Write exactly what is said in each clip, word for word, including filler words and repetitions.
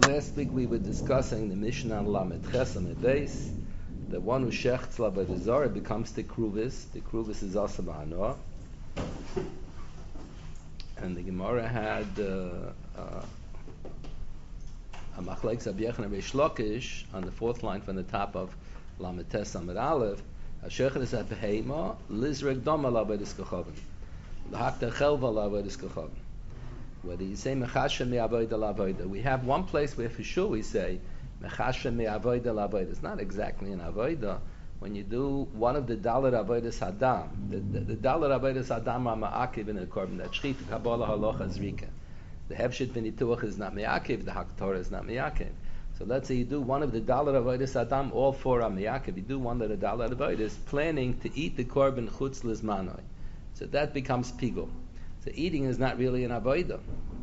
Last week we were discussing the Mishnah on Lamed Ches Lamed Beis. The one who shechts Lavod Zarah becomes the Kruvis. The Kruvis is also Ma'anoah. And the Gemara had uh, uh, a Machlekes Rabbi Yochanan Reish Lakish on the fourth line from the top of Lamed Tes Amud Aleph. Hashechet is a behema lizrek dama Lavod Kachavim. L'hakta chelva Lavod Kachavim. Whether you say mechashem me'avoida la'avoida, we have one place where for sure we say mechashem me'avoida la'avoida. It's not exactly an avoida. When you do one of the dalar avodas hadam, the, the, the dalar avodas hadam are ma'akiv in the korban. That shchit kabbalah halacha zrika. The hefshit v'nituach is not me'akiv. The haktorah is not me'akiv. So let's say you do one of the dalar avodas hadam, all four are me'akiv. You do one of the dalar avodas, planning to eat the korban chutz lizmanoi. So that becomes pigul. So eating is not really an avodah,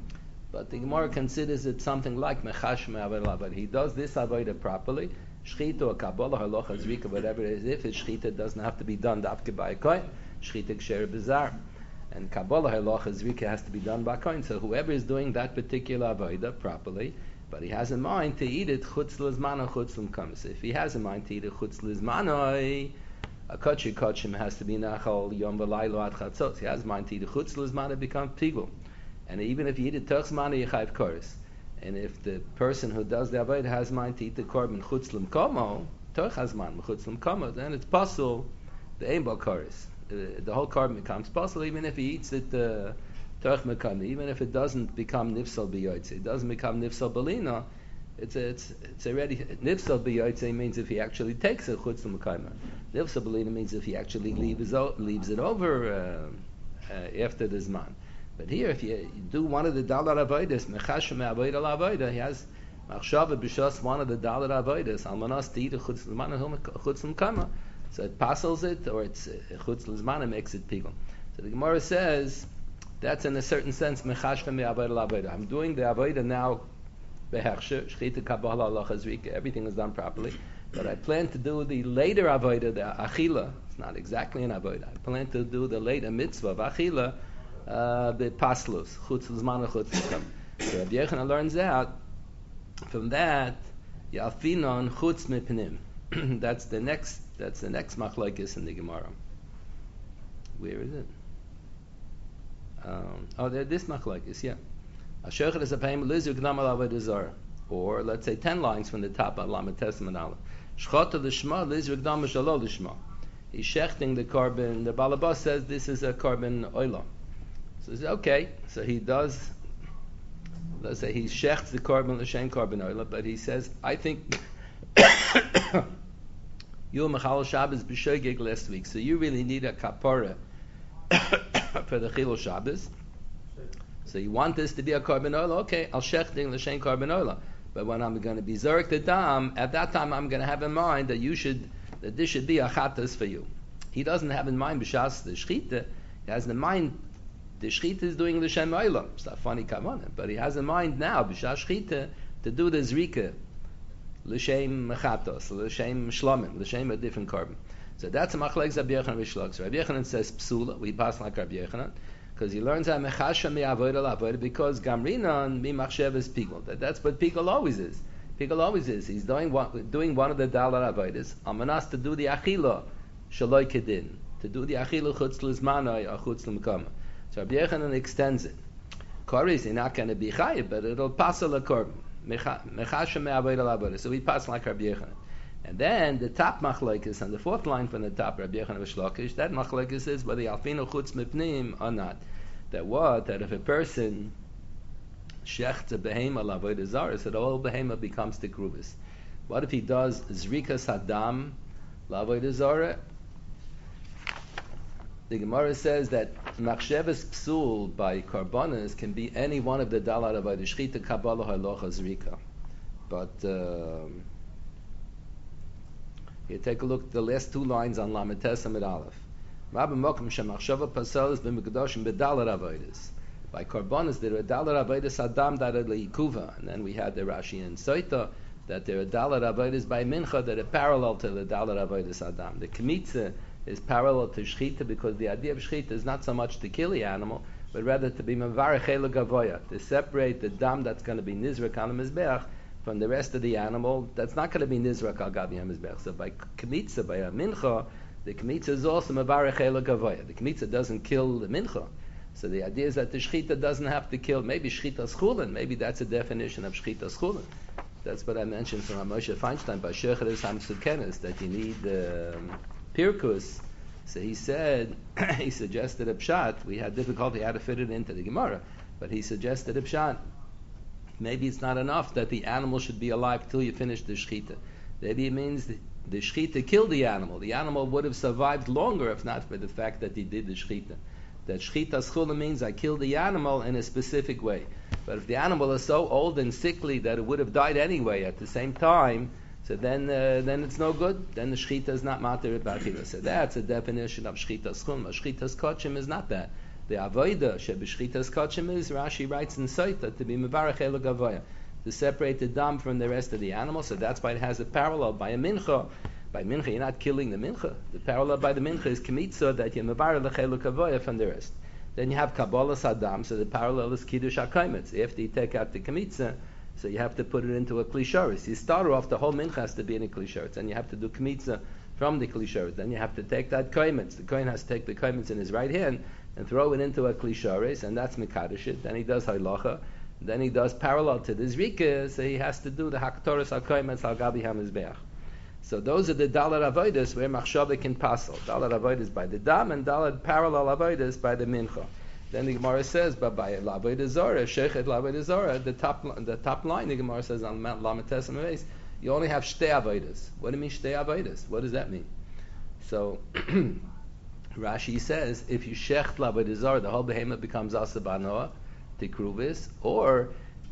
but the Gemara considers it something like mechash me'avodah. But he does this avodah properly. Shchita or kabbalah halacha zrika, whatever it is. If it's shchita, it doesn't have to be done dafke by a kohen. Shchita ksher bizar, and kabbalah halacha zrika has to be done by a kohen. So whoever is doing that particular avodah properly, but he has in mind to eat it chutz lizmano chutz l'mkamis. If he has in mind to eat it chutz lizmano, a kachir kachim has to be nachal yom v'laylo ad chatzot. He has mind to eat a chutz l'zman, it becomes pigul. And even if you eat it toch zman, you chayv koris. And if the person who does the avodah has mind to eat the korban chutz l'mkomo, toch hazman chutz l'mkomo, then it's possible the ein bal koris. The whole korban becomes possible, even if he eats it uh, toch mekami, even if it doesn't become nifsal b'yoytze, it doesn't become nifsal balina. It's a, it's it's already nifsal b'yoytze means if he actually takes a chutz l'mkomo. Nifsal balina means if he actually leaves leaves it over uh, uh, after the zman. But here, if you, you do one of the dalar avodas, mechashem me'avodah la'avodah, he has machshava b'shas one of the dalar avodas, almanas to eat a chutz l'mkomo. So it passes it, or it's chutz l'zman, makes it pigul. So the Gemara says that's in a certain sense mechashem me'avodah la'avodah. I'm doing the avodah now. Everything is done properly, but I plan to do the later avodah, the achila. It's not exactly an avodah. I plan to do the later mitzvah of achila, uh, the paslus, chutz l'zman chutz l'kam. So Rabbi Yochanan learns out from that yalfinon chutz mipnim. That's the next. That's the next machlokes in the Gemara. Where is it? Um, oh, there. This machlokes, yeah. Or let's say ten lines from the top of Lamed Tes Amud Aleph. Shchata l'shma lizruk dama shelo l'shma. He's shechting the korban. The balabas says this is a korban oila. So he says, okay, so he does. Let's say he shechts the korban l'shem korban oila, but he says, I think you mechal Shabbos b'shogeg last week, so you really need a kapara for the chilul Shabbos. So you want this to be a korban oila? Okay, I'll shechting l'shem korban oila. But when I'm going to be zorek the dam, at that time I'm going to have in mind that you should, that this should be a chatas for you. He doesn't have in mind b'shas the shchita. He has in mind the shchita is doing l'shem oila. It's not funny kavanah, but he has in mind now b'shas shchita to do the zrika l'shem chatos, l'shem shlomim, l'shem a different korban. So that's a machlekes Rabbi Yochanan Reish Lakish. Rabbi Yochanan says psula. We pass like Rabbi Yochanan. Because he learns how mechashem me'avodah la'avodah, because gamrinan mi machshev is pigul. That, that's what pigul always is. Pigul always is. He's doing one, doing one of the dalar avodas. Amanas to do the achila shaloi kedin, to do the achila chutz l'zmanoi or chutz l'mkama. So Rabbi Yochanan extends it. Koris is not going to be chayiv, but it'll pass a korban. Mechashem me'avodah la'avodah. So we pass like Rabbi Yochanan. And then the top machlokes on the fourth line from the top, Rabbi Yochanan Reish Lakish, that machlokes is whether alfino chutz mipnim or not. That what? That if a person shechts a behema la'avodah zarah, so the whole behema becomes the krubis. What if he does zrikas hadam la'avodah zarah? The Gemara says that machsheves psul by karbonas can be any one of the dalar avodah shchita kabbalah halacha zrika. But um, here, take a look at the last two lines on Lamed Tes Amud Aleph. Rabbi Mokum shemachshava pasal is b'mekdoshim b'dalar avodas. By korbanos there are dalar avodas adam dalar leikuva, and then we had the Rashi and Soita that there are dalar avodas by mincha that are parallel to the dalar avodas adam. The kemitza is parallel to shchita because the idea of shchita is not so much to kill the animal, but rather to be mevarech el gavoya, to separate the dam that's going to be nizrak on the mizbeach from the rest of the animal, that's not going to be nizrak al gabi hamizbech. So by kmitza, by a mincha, the kmitza is also mevarech el gavoya. The kmitza doesn't kill the mincha. So the idea is that the shechita doesn't have to kill. Maybe shechita schulin. Maybe that's a definition of shechita schulin. That's what I mentioned from Moshe Feinstein by Shecheres Hamsukenes, that you need um, pirkus. So he said, he suggested a pshat. We had difficulty how to fit it into the Gemara, but he suggested a pshat. Maybe it's not enough that the animal should be alive till you finish the shechita. Maybe it means the, the shechita killed the animal. The animal would have survived longer if not for the fact that he did the shechita. That shechita schula means I killed the animal in a specific way. But if the animal is so old and sickly that it would have died anyway at the same time, so then uh, then it's no good. Then the shechita is not matir b'achila. So that's a definition of shechita schula. Shechita's kochim is not that. The avoida sheb'shchitas kochim is, Rashi writes in Saita, to be mevarech el gavoya, to separate the dam from the rest of the animal. So that's why it has a parallel by a mincha. By mincha, you're not killing the mincha. The parallel by the mincha is kmitza, that you mevarech el gavoya from the rest. Then you have kabbalah sadam, so the parallel is kiddush hakaimitz. After you take out the kmitza, so you have to put it into a klisharis. You start off, the whole mincha has to be in a klisharis, and you have to do kmitza from the klisharis. Then you have to take that kaimitz. The kohen has to take the kaimitz in his right hand and throw it into a klisharis, and that's mekadosh it. Then he does halacha. Then he does parallel to the zrika, so he has to do the haktoras hakaimitz al gabi hamizbeach. So those are the dalad avodas where machshava can passel. Dalad avodas by the dam, and dalad parallel avodas by the mincha. Then the Gemara says, but by l'avodah zora, shechet l'avodah zora, the top the top line the Gemara says on Lamates and you only have shtei avodas. What do you mean shtei avodas? What does that mean? So Rashi says, if you shecht l'avodah zora, the whole behemoth becomes asabanoah, tikruvis, or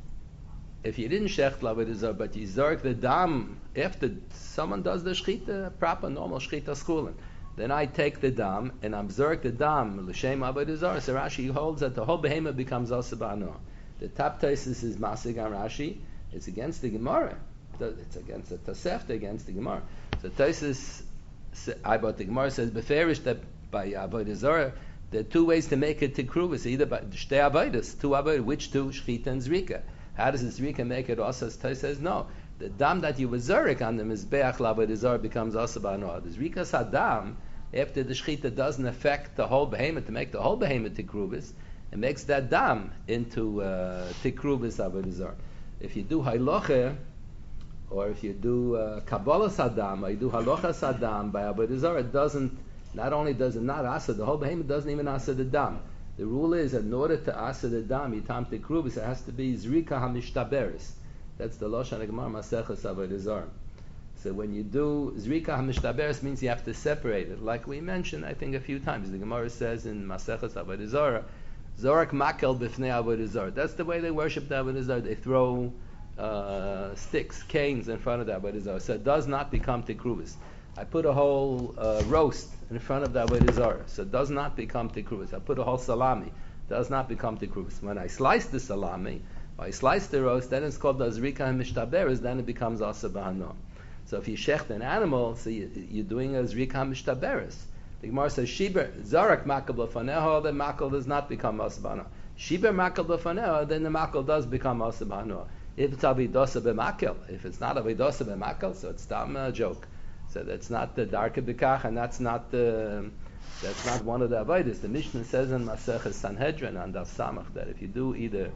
if you didn't shecht l'avodah zora, but you zark the dam after someone does the shchita, proper normal shchita schulin, then I take the dam and observe the dam l'shem avodah zara. So Rashi holds that the whole behemoth becomes asabanoah. The top tesis is masig on Rashi. It's against the Gemara. It's against the Tosefta, against the Gemara. So tesis, I but the Gemara says beferish that by avodah zara, there are two ways to make it tikruvus, either by shtei avodas, two avodas, which two, shchita and zrika. How does the zrika make it also? Tesis says no. The dam that you was zurik on the mizbeach l'avodah zara becomes asabanoah. The zrika sadam, after the shchita doesn't affect the whole behemoth to make the whole behemoth tikrubis, it makes that dam into uh, tikrubis avodah zara. If you do halacha, or if you do uh, kabbalah sadam, or you do halacha sadam by avodah zara, it doesn't. Not only does it not asa, the whole behemoth doesn't even asa the dam. The rule is that in order to asa the dam, yitam tikrubis, it has to be zrika hamishtaberis. That's the Lashon Gemara Maseches Avodah Zara. So when you do Zrika HaMishtaberes, means you have to separate it. Like we mentioned, I think a few times, the Gemara says in Maseches Avodah Zara, Zorak Makel B'fnei Avodah Zara. That's the way they worship the Avodah Zara. They throw uh, sticks, canes in front of the Avodah Zara. So it does not become Tikrubis. I put a whole uh, roast in front of the Avodah Zara. So it does not become Tikrubis. I put a whole salami. It does not become Tikrubis. When I slice the salami, I slice the roast, then it's called the Zrika HaMishtaberes, then it becomes Asa B'Hano. So if you shecht an animal, so you, you're doing a Zrika HaMishtaberes. The Gemara says, Shiber, Zarak Makal B'Faneho, the Makal does not become Asa B'Hano. Shiber Makal B'Faneho, then the Makal does become Asa B'Hano. If it's Avidosa B'Makal, if it's not Avidosa B'Makal, so it's tam a joke. So that's not the Darke B'Kach, and that's not the, that's not one of the Avodas. The Mishnah says in Maseches Sanhedrin on Daf Samach that if you do either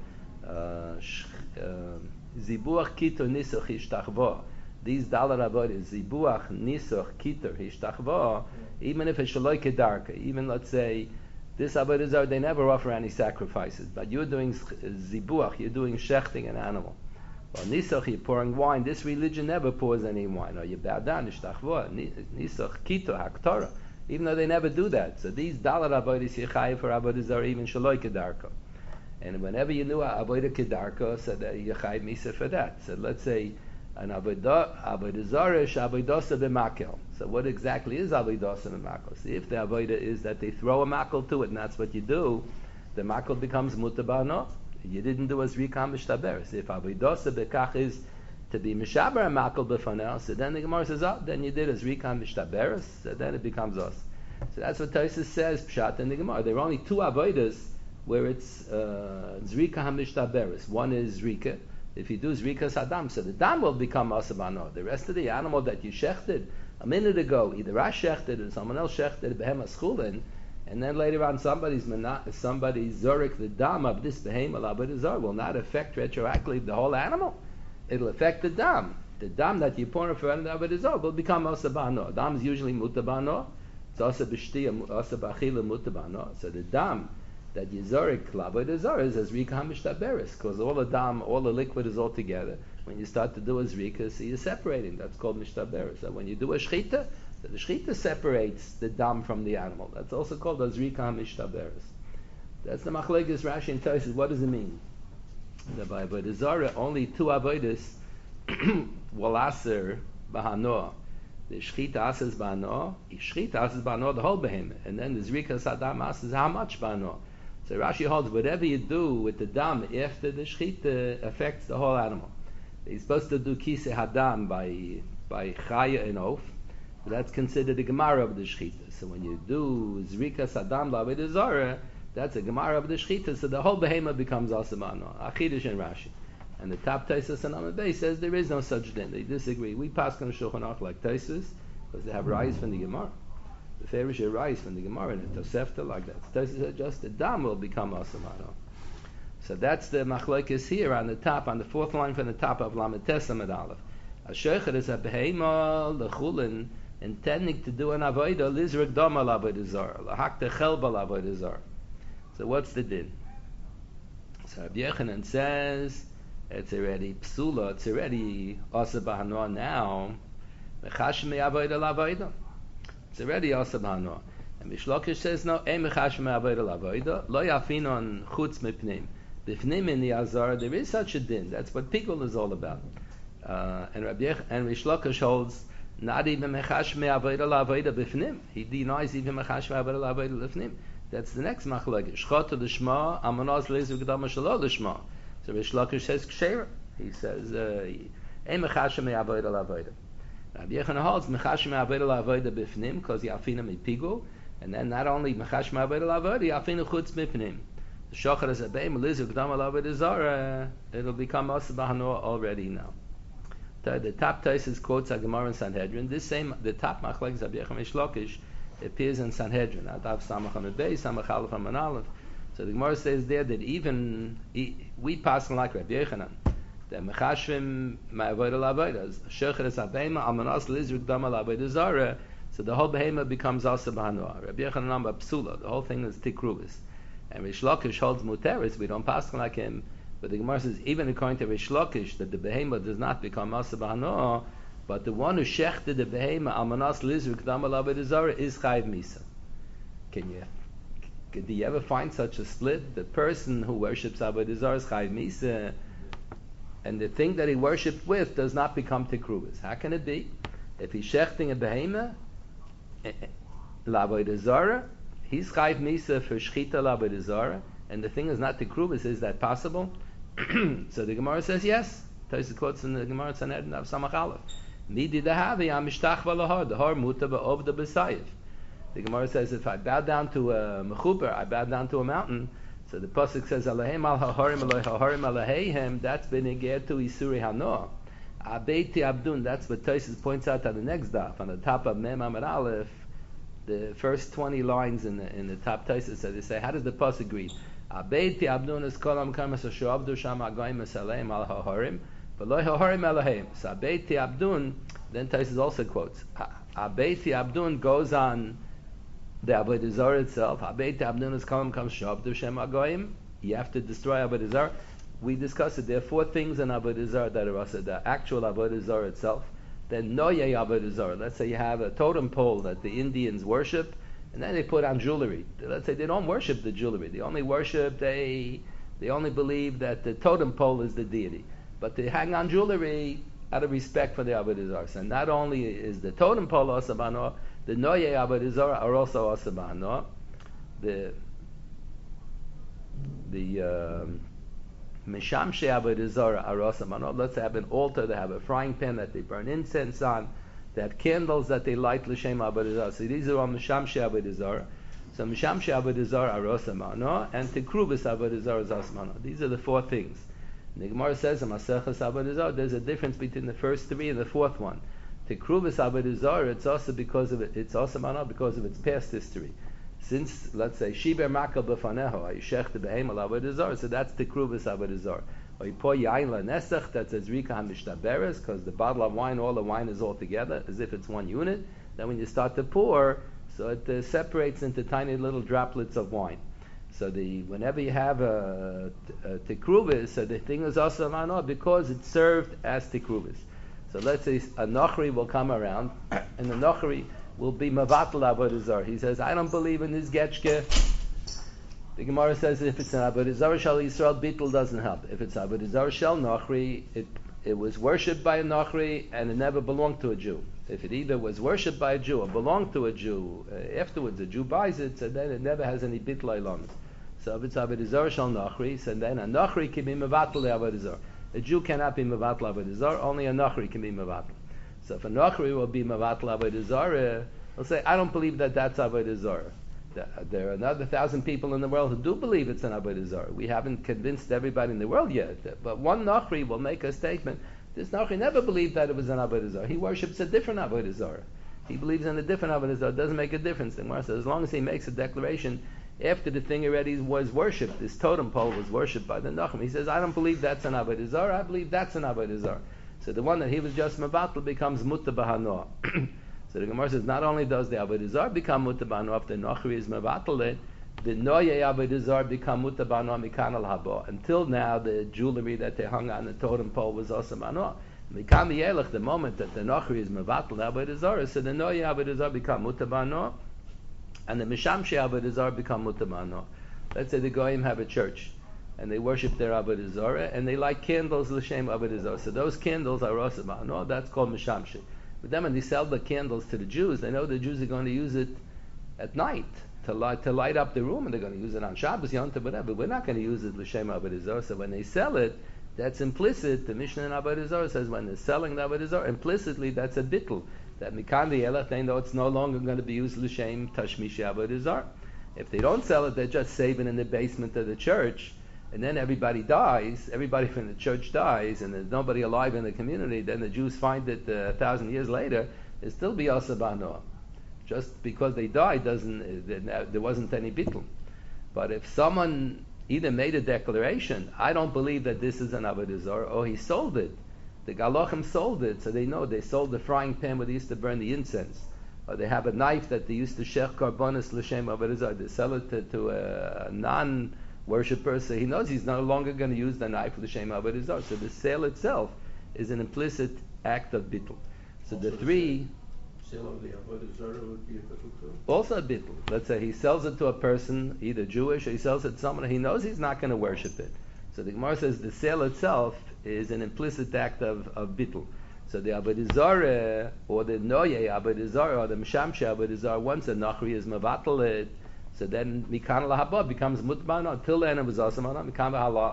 Zibuach Kitor Nisuch Hishtachvo. These Dalar Avodas, Zibuach Nisuch Kitor Hishtachvo, even if it's Shaloi Kedarka, even let's say this Avodas are, they never offer any sacrifices, but you're doing Zibuach, you're doing shechting an animal. Or Nisuch, you're pouring wine. This religion never pours any wine. Or you bow down, Hishtachvo, Nisuch Kitor Haktorah, even though they never do that. So these Dalar Avodas, Yechayev for Avodas are even Shaloi Kedarka. And whenever you knew avodah kedarka, so that you chayv misa for that. So let's say an avodah avodah zarish avodosa b'makel. So what exactly is avodosa b'makel? See, if the avodah is that they throw a makel to it, and that's what you do, the makel becomes mutabano. You didn't do a zrika mishtaberes. If avodosa b'kach is to be mishaber a makel b'fanel, so then the Gemara says, oh, then you did a zrika mishtaberes, so then it becomes us. So that's what Tosfos says, pshat in the Gemara. There are only two avodas where it's uh, Zrika HaMishtaberes. One is Zrika, If you do Zrikas Adam, so the dam will become Asabano. The rest of the animal that you shechted a minute ago, either I shechted or someone else shechted Behemas Chulin, and then later on somebody's somebody's Zorik the dam of this Behema Labadazar will not affect retroactively the whole animal. It'll affect the dam. The dam that you pour for Labadazar will become Asabano. Dam is usually Mutabano. It's also B'shtiya, also B'achila Mutabano. So the dam that Yizorik Labadazar is as Rika Hamishtaberis, because all the dam, all the liquid is all together. When you start to do a Zrika, so you're separating. That's called Mishtaberis. So when you do a Shchita, so the Shchita separates the dam from the animal. That's also called a Zrika Hamishtaberis. That's the Machlekes Rashi and Tosfos. What does it mean? The by Avodah only two Avodas will aser Bahanoah. The Shchita asers Bahanoah, Shchita asers Bahanoah, the whole behemoth. And then the Zrika Sadam asers how much Bahanoah. So Rashi holds whatever you do with the dam after the Shchita affects the whole animal. He's supposed to do Kise Hadam by by Chaya and Oaf. So that's considered the Gemara of the Shchita. So when you do Zrika Sadam L'Avodah Zarah, that's a Gemara of the Shchita. So the whole behemoth becomes Asamano. Achidush and Rashi. And the top Tosfos and Amabei says there is no such din. They disagree. We pass on Shulchan Aruch like Tosfos because they have rise from the Gemara. The Farish rise from the Gemara and the Tosefta like that. Tosfos said just the dam will become Asamano. So that's the machlokes here on the top, on the fourth line from the top of Lamed Tes Amud Aleph. A sheicher is a behema lechulin intending to do an avodah lizrik dama l'avodah zara lahakta chelba l'avodah zara. So what's the din? So Rabbi Yochanan says it's already psula, it's already asa b'hanoah now. Mechash me'avodah l'avodah. It's already asa b'hanoah. And Mishlokish says no. Ein mechash me'avodah l'avodah lo yafinon chutz mipnim. Bifnim in the Azar, there is such a din. That's what Pikul is all about. Uh, and Rabbi Yech, and Rish Lakish holds not even mechash me'avodah la'avodah bifnim. He denies even mechash me'avodah la'avodah bifnim. That's the next machlokes. Shchata l'shma, amanos lezu gedama shelo l'shma. So Rish Lakish says kshera. He says ein mechash me'avodah la'avodah. Rabbi Yochanan holds mechash me'avodah la'avodah bifnim because yafina mipigul, and then not only mechash me'avodah la'avodah, yafina chutz mipnim. Shachar is a beim lizu gdama l'avodah zara. It'll become asa b'hanoah already now. The, the top Tosfos quotes a Gemara in Sanhedrin. This same the top machlekes Rabbi Yochanan Rish Lakish appears in Sanhedrin. Adav Samach Amud Beis, Samach Aleph Amud Aleph. So the Gemara says there that even we pass like Rabbi Yochanan that mechashvim ma'avodah l'avodah. Shachar is a beim almanas lizu gdama l'avodah zara. So the whole behemoth becomes asa b'hanoah. Rabbi Yochanan Amba psula. The whole thing is tikruvus. And Rish Lakish holds muteris, we don't pass like him, but the Gemara says even according to Rish Lakish that the behemoth does not become asa b'hanoah, but the one who shechted the behemoth almanas lizu gdama l'avodah zara is chayv misa. Can you? Do you ever find such a split? The person who worships avodah zara is chayv misa, and the thing that he worshipped with does not become tikruvus. How can it be? If he's shechting a behemoth l'avodah zara, he's chayv misa for shchita l'avodah zara, and the thing is not tikruvus. Is that possible? So the Gemara says yes. Tosfos quotes in the Gemara Sanhedrin of Samach Aleph. Midi dahaviamishtach v'lahar dehar muta ba'ovda b'sayiv. The Gemara says if I bow down to a mechuber, I bow down to a mountain. So the pasuk says Alehem al haharim Eloi haharim aleheihem. That's beneged to isuri hanoah. Abeiti abdun. That's what Tosfos points out on the next daf on the top of Mem Amud Aleph. The first twenty lines in the in the top Tosfos, so they say, how does the pasuk read? Abeiti abdun es kolam kamas ashavdu sham agoyim esaleim al haharim, v'lo haharim elahem. So abeiti abdun. Then Tosfos also quotes abeiti abdun goes on the avodah zara itself. Abeiti abdun es kolam kamas ashavdu sham agoyim. You have to destroy avodah zara. We discussed it. There are four things in avodah zara that are also the actual avodah zara itself. Then noye avodah zara. Let's say you have a totem pole that the Indians worship, and then they put on jewelry. Let's say they don't worship the jewelry. They only worship, they they only believe that the totem pole is the deity. But they hang on jewelry out of respect for the avodah zara. So not only is the totem pole asa b'hanoah, the noye avodah zara are also asa b'hanoah. The the um, Mishamshei avodah zara are asa b'hanoah. Let's have an altar. They have a frying pan that they burn incense on. They have candles that they light l'shem avodah zara. So these are all mishamshei avodah zara. So mishamshei avodah zara are asa b'hanoah, and tikruvus avodah zara is asa b'hanoah. These are the four things. And the Gemara says in Maseches Avodah Zarah, there's a difference between the first three and the fourth one. Tekruvas Avodah Zarah, it's also because of it, it's also mana because of its past history. Since, let's say, Shiber Makal B'faneho, Ayishech the Behemal Avodah Zarah, so that's Tekruvas Avodah Zarah. Or Yipo Yain LaNesach, that's as Rika HaMishtaberes, because the bottle of wine, all the wine is all together, as if it's one unit. Then when you start to pour, so it uh, separates into tiny little droplets of wine. So the whenever you have a, a Tekruvis, so the thing is also mana because it served as Tekruvis. So let's say a Nochri will come around, and the Nochri will be Mavatal Avodah Zarah. He says, I don't believe in this Getchke. The Gemara says if it's an Avodah Zarah Shal Yisrael, Bittul doesn't help. If it's Avodah Zarah Shal Nochri, it it was worshipped by a Nochri and it never belonged to a Jew. If it either was worshipped by a Jew or belonged to a Jew, uh, afterwards a Jew buys it, so then it never has any Bittul Eilamis. So if it's Avodah Zarah Shal Nochri, so then a Nochri can be Mavatal Avodah Zarah. A Jew cannot be Mavatal Avodah Zarah, only a Nochri can be Mavatal. So if a Nochri will be Mavatal Avodah Zarah, he'll say, I don't believe that that's Avodah Zarah. There are another thousand people in the world who do believe it's an Avodah Zarah. We haven't convinced everybody in the world yet. But one Nochri will make a statement. This Nochri never believed that it was an Avodah Zarah. He worships a different Avodah Zarah. He believes in a different Avodah Zarah. It doesn't make a difference. The Gemara says, as long as he makes a declaration after the thing already was worshipped, this totem pole was worshipped by the Nochri. He says, I don't believe that's an Avodah Zarah. I believe that's an Avodah Zarah. So the one that he was just Mavatal becomes Mutta Bahanoah. So the Gemara says, not only does the Avodah Zarah become mutabano if the Nochri is mevatel, the Noye Avodah Zarah become mutabano mikan al haba. Until now, the jewelry that they hung on the totem pole was also mano. Mikan yelech, the moment that the Nochri is mevatel Avodah Zarah, so the Noye Avodah Zarah become mutabano, and the Mishamshi Avodah Zarah become mutabano. Let's say the Goyim have a church, and they worship their Avodah Zarah, and they light candles l'shem Avodah Zarah. So those candles are also mano. That's called Mishamshi. But then when they sell the candles to the Jews, they know the Jews are going to use it at night to light to light up the room, and they're going to use it on Shabbos, Yom Tov, whatever. We're not going to use it l'shem Avodah Zarah. So when they sell it, that's implicit. The Mishnah in Avodah Zarah says when they're selling the Avodah Zarah, implicitly that's a bittul. That mikan dielach, they know it's no longer going to be used l'shem tashmish Avodah Zarah. If they don't sell it, they're just saving in the basement of the church. And then everybody dies, everybody from the church dies, and there's nobody alive in the community, then the Jews find it uh, a thousand years later, it still be Asabanoah. Just because they died doesn't, uh, there wasn't any bittul. But if someone either made a declaration, I don't believe that this is an Avodah Zarah, or he sold it, the Galachim sold it, so they know they sold the frying pan where they used to burn the incense, or they have a knife that they used to shech karbonis l'shem Avodah Zarah, they sell it to, to a non worshipper, so he knows he's no longer going to use the knife for the Shem Avodah Zarah. So the sale itself is an implicit act of bittul. So also the three sale of the Avodah Zarah would be a bittul too. Also a bittul. Let's say he sells it to a person, either Jewish, or he sells it to someone he knows he's not going to worship it. So the Gemara says the sale itself is an implicit act of, of bittul. So the Avodah Zarah, or the Noye Avodah Zarah, or the Mishamshi Avodah Zarah, once a Nachri is mevatel it, so then Mikan Lahaba becomes Mutbano. Till then it was Asamana. Mikan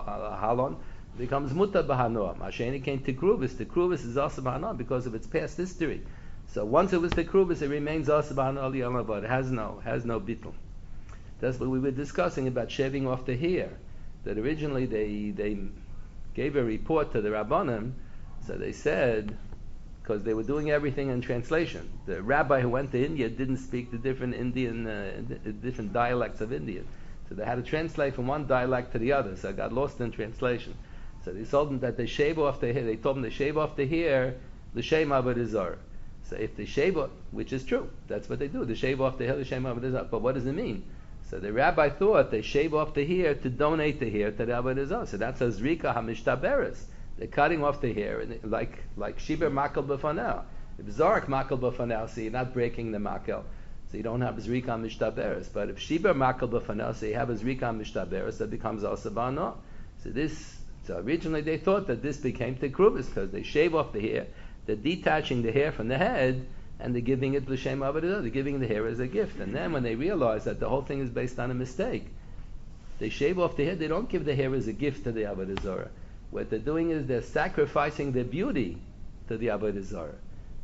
Halon becomes Mutabahanoa. Masheni came to Tekruvis. Tekruvis is Asamana because of its past history. So once it was Tekruvis, it remains Asamana Liyanava. It has no, has no bittul. That's what we were discussing about shaving off the hair. That originally they they gave a report to the Rabbanim, so they said, because they were doing everything in translation. The rabbi who went to India didn't speak the different Indian, uh, different dialects of Indian. So they had to translate from one dialect to the other, so it got lost in translation. So they told them that they shave off the hair, they told them they shave off the hair, the Shem Avodah Zarah. So if they shave off, which is true, that's what they do, they shave off the hair, the Shem Avodah Zarah. But what does it mean? So the rabbi thought they shave off the hair to donate the hair to the Avodah Zarah. So that's a Zrika HaMishtaberes. They're cutting off the hair, and like like shiber makel b'fanel. If zarek makel b'fanel, so you're not breaking the makel, so you don't have zrika mishtaberes. But if shiber makel b'fanel, so you have a zrika mishtaberes, that becomes asabano. So this, so originally they thought that this became tekrubis because they shave off the hair, they're detaching the hair from the head, and they're giving it l'shem avodah. They're giving the hair as a gift. And then when they realize that the whole thing is based on a mistake, they shave off the hair. They don't give the hair as a gift to the avodah zarah. What they're doing is they're sacrificing their beauty to the Avodah Zarah.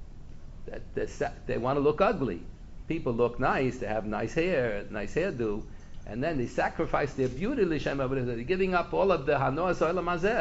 That sa- they want to look ugly. People look nice, they have nice hair, nice hairdo, and then they sacrifice their beauty to L'Shem Avodah Zarah. They're giving up all of the Hanoas Olam Hazeh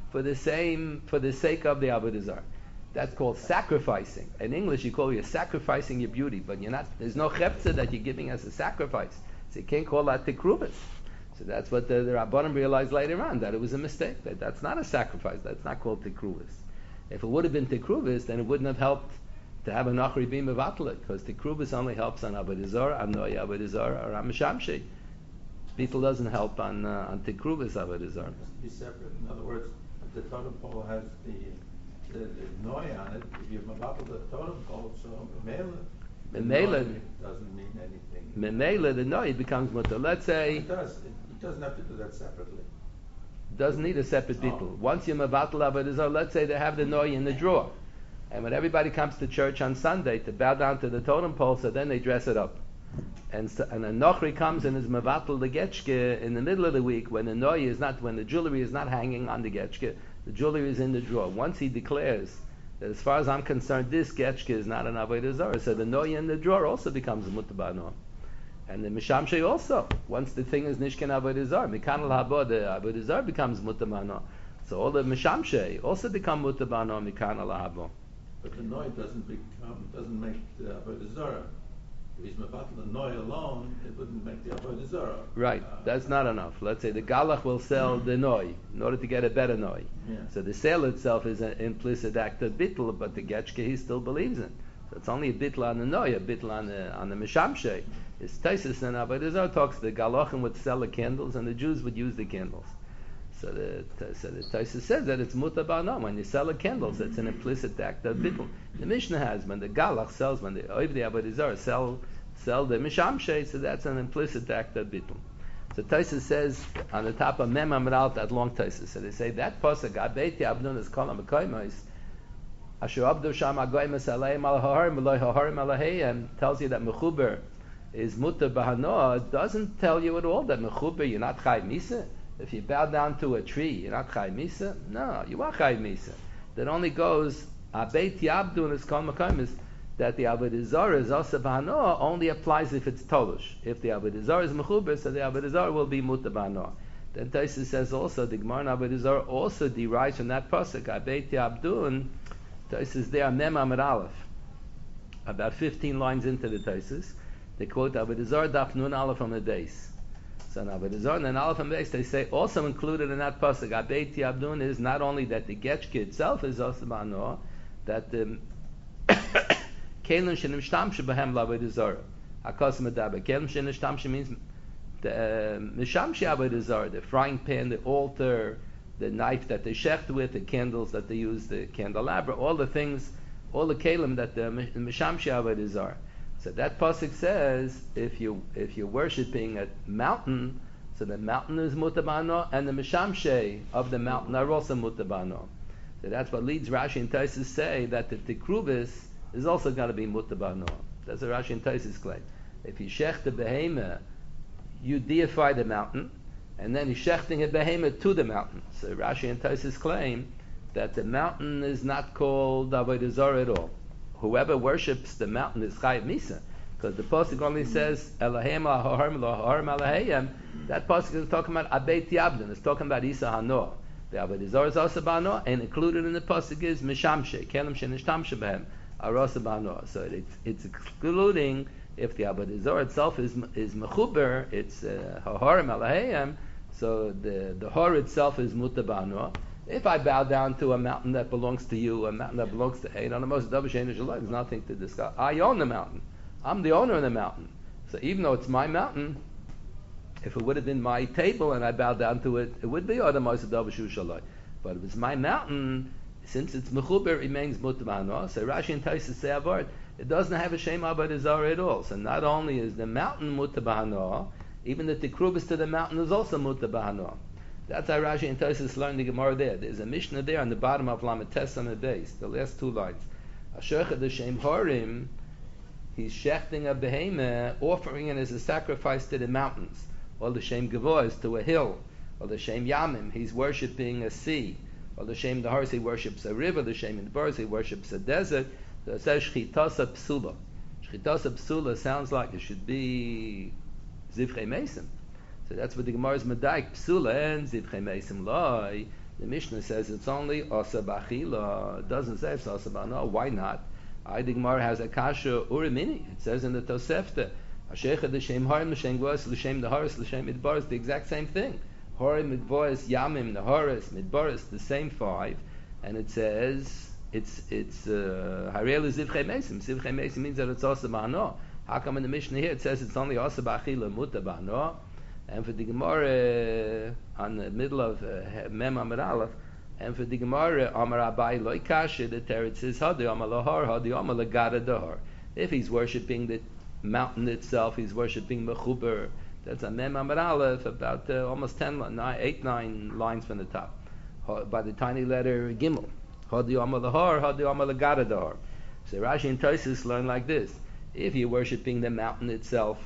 for the same, for the sake of the avodah zarah. That's called sacrificing. In English, you call you're sacrificing your beauty, but you're not. There's no cheptzah that you're giving as a sacrifice. So you can't call that tikrubas. So that's what the, the Rabbanim realized later on, that it was a mistake. That that's not a sacrifice. That's not called tikrubas. If it would have been tikrubas, then it wouldn't have helped to have a nachri beam of atlet, because tikrubas only helps on avodah zarah, on noy avodah zarah, or on mishamshei. Beetle doesn't help on uh, on tikrubas avodah zarah. It has to be separate. In other words, if the totem pole has the the, the noy on it, if you mabapel the totem pole, so memela, the Memela noy doesn't mean anything. memela the noy becomes mutter. Let's say It does. It, it doesn't have to do that separately. doesn't need a separate Oh. beetle. Once you mavatal avodah zarah, let's say they have the noy in the drawer, and when everybody comes to church on Sunday to bow down to the totem pole, so then they dress it up. And so, and a nochri comes and is mavatal the getchke in the middle of the week when the noy is not, when the jewelry is not hanging on the getchke, the jewelry is in the drawer. Once he declares that, as far as I'm concerned, this getchke is not an avodah zarah, so the noy in the drawer also becomes a mutabano. And the mishamshei also, once the thing is nishken avodah zarah, mikan al habo, the avodah zarah becomes mutabano. So all the mishamshei also become mutabano mikan al habo. But the noy doesn't become, doesn't make the avodah zarah. If he's mabapel the noy alone, it wouldn't make the avodah zarah. Right, Uh, that's not enough. Let's say the galach will sell the noy in order to get a better noy. Yeah. So the sale itself is an implicit act of bittul, but the getchke he still believes in. So it's only a bittul on the noy, a bittul on the on the mishamshei. It's Taisus and Avodah Zarah talks. The galachim would sell the candles, and the Jews would use the candles. So the so the Taisus says that it's mutar ba'anah. When you sell the candles, it's an implicit act of bittul. The Mishnah has when the galach sells, when the oiv the Avodah Zarah sell sell the mishamshei, so that's an implicit act of bittul. So Taisus says on the top of Mem Amral, that long Taisus. So they say that pasuk Abeiti Abdun is kol ha'mekoymos asher abdu sham agoymes aleim al haharim v'lo haharim alahayim, tells you that mechuber is mutar b'hanoah. Doesn't tell you at all that mechuber you're not chai misa. If you bow down to a tree, you're not chai misa. No, you are chai misa. That only goes Abeiti Abdun is kol ha'mekoymos, that the avodah zarah is also b'hanoah only applies if it's tolush. If the avodah zarah is mechuber, so the avodah zarah will be mutar b'hanoah. Then Taisus says also the Gemara in avodah zarah also derives from that pasuk Abeiti Abdun. Taisus there Mem Amud Aleph, about fifteen lines into the Taisus, they quote avodah zarah daf nun aleph from the base. So in avodah zarah and aleph from the base, they say also included in that pasuk Abeiti Abdun is not only that the getchke itself is also b'hanoah, that the Kelim shenishtamshe b'hem l'avodah zarah. Hakas medaber. Kelim shenishtamshe means the mishamshe avodah zarah, the frying pan, the altar, the knife that they shecht with, the candles that they use, the candelabra, all the things, all the kelim that the mishamshe avodah zarah. So that pasuk says if you if you're worshiping a mountain, so the mountain is mutar b'hanoah, and the mishamshe of the mountain are also mutar b'hanoah. So that's what leads Rashi and Taisus say that the tikrubis is also going to be mutar b'hanoah. That's what Rashi and Taisus claim. If you shech the behemah, you deify the mountain, and then you shechting a behemah to the mountain. So Rashi and Taisus claim that the mountain is not called avodah zarah at all. Whoever worships the mountain is chayiv misa, because the pasuk only says Eloheim laharim laharim alahayim. That pasuk is talking about Abeiti Abdun. It's talking about Isa Hanoah. The avodah zarah is also b'hanoah, and included in the pasuk is mishamshe kelim shenishtamshe b'hem arasa b'hanoah. So it's it's excluding if the avodah zarah itself is is mechuber, it's haharim uh, alahayim. So the the hor itself is mutar b'hanoah. If I bow down to a mountain that belongs to you, a mountain that belongs to Ein, on the most double shein there's nothing to discuss. I own the mountain. I'm the owner of the mountain. So even though it's my mountain, if it would have been my table and I bowed down to it, it would be other most double shu shalai. But if it's my mountain, since it's mechuber, it remains mutar b'hanoah. So Rashi and Taisus say avart, it doesn't have a shem avodah zarah at all. So not only is the mountain mutar b'hanoah, even the tikrubis to the mountain is also mutar b'hanoah. That's how Rashi and Taisus learn the Gemara there. There's a Mishnah there on the bottom of Lamed Tes on the base, the last two lines. Ashercha the Shem Horim, he's shechting a behemah, offering it as a sacrifice to the mountains. Or the Shem Gavois to a hill. Or the Shem Yamim, he's worshipping a sea. Or the Shem Dahars, he worships a river. The Shem Dahars, he worships a desert. So it says Shchitasa Psula. Shchitasa Psula sounds like it should be Zivchei Mesim. So that's what the Gemara is medaik psula and zivchei meisim loy. The Mishnah says it's only Asa B'Achila. It doesn't say it's Asa B'Hana. Why not? I the Gemara has a kasha urimini. It says in the Tosefta, Hashecha d'shem harim l'shem gvois l'shem neharis l'shem midbaris, the exact same thing. Harim midbaris yamim neharis midbaris, the same five, and it says it's it's harel zivchei mesim. Zivchei mesim means that it's Asa B'Hana. How come in the Mishnah here it says it's only Asa B'Achila muta B'Hana? And for the Gemara on the middle of uh, Mem Amar Aleph, and for the Gemara Amar Abai Loi Kasha, the Teretz says Hadi Amar Lahar, Hadi Amar Lagada Dahar. If he's worshipping the mountain itself, he's worshipping Mechuber. That's a Mem Amar Aleph, about uh, almost ten, nine, eight, nine lines from the top, by the tiny letter Gimel. Hadi Amar Lahar, Hadi Amar Lagada Dahar. So Rashi and Tosfos learn like this: if you're worshipping the mountain itself,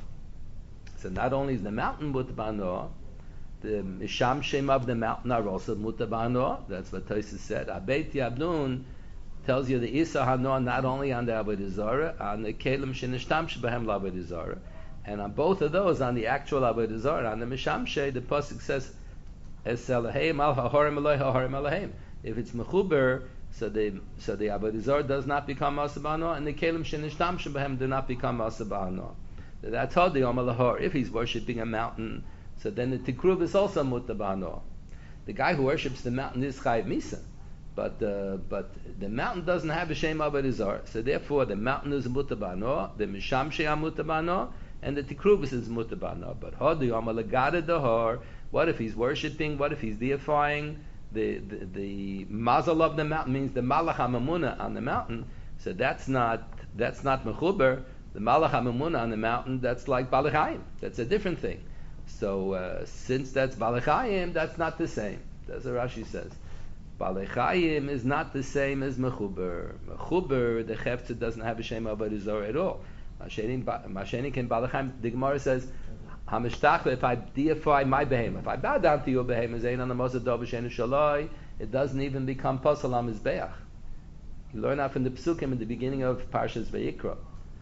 so not only is the mountain mutabano, the misham shem of the mountain are also mutabano. That's what Tosfos said. Abeit Yabnun tells you the Isa Hano not only on the Avodah Zarah, on the Kelim Shenishtam Shebahem L'Avodah Zarah, and on both of those, on the actual Avodah Zarah, on the misham she, the pasuk says Es Eloheim Al Hahorim Eloi Hahorim Eloheim. If it's mechuber, so the so the Avodah Zarah does not become asabano, and the Kelim Shenishtam Shebahem do not become asabano. That's how the Omer Lahor. If he's worshipping a mountain, so then the Tikruv is also mutabano. The guy who worships the mountain is Chayiv Misa, but uh, but the mountain doesn't have a Shem Avodah Zarah. So therefore, the mountain is mutabano, the Misham Shea mutabano, and the Tikruv is mutabano. But how the Omer Lagada Dahor? What if he's worshipping? What if he's deifying the the, the Mazal of the mountain? Means the Malach HaMamuna on the mountain. So that's not that's not mechuber. The Malach HaMamuna on the mountain, that's like Balachayim. That's a different thing. So uh, since that's Balachayim, that's not the same. That's what Rashi says. Balachayim is not the same as Mechuber. Mechuber, the Cheftzah doesn't have a Shem Avodah Zarah at all. Masheni can Balachayim. The Gemara says, Hamishtach, if I deify my behemoth, if I bow down to your behemoth, Zayin on the Mosad Dov Shenu Shaloi, it doesn't even become Pasal on Mizbeach. You learn that from the Psukim in the beginning of Parshas Vayikra.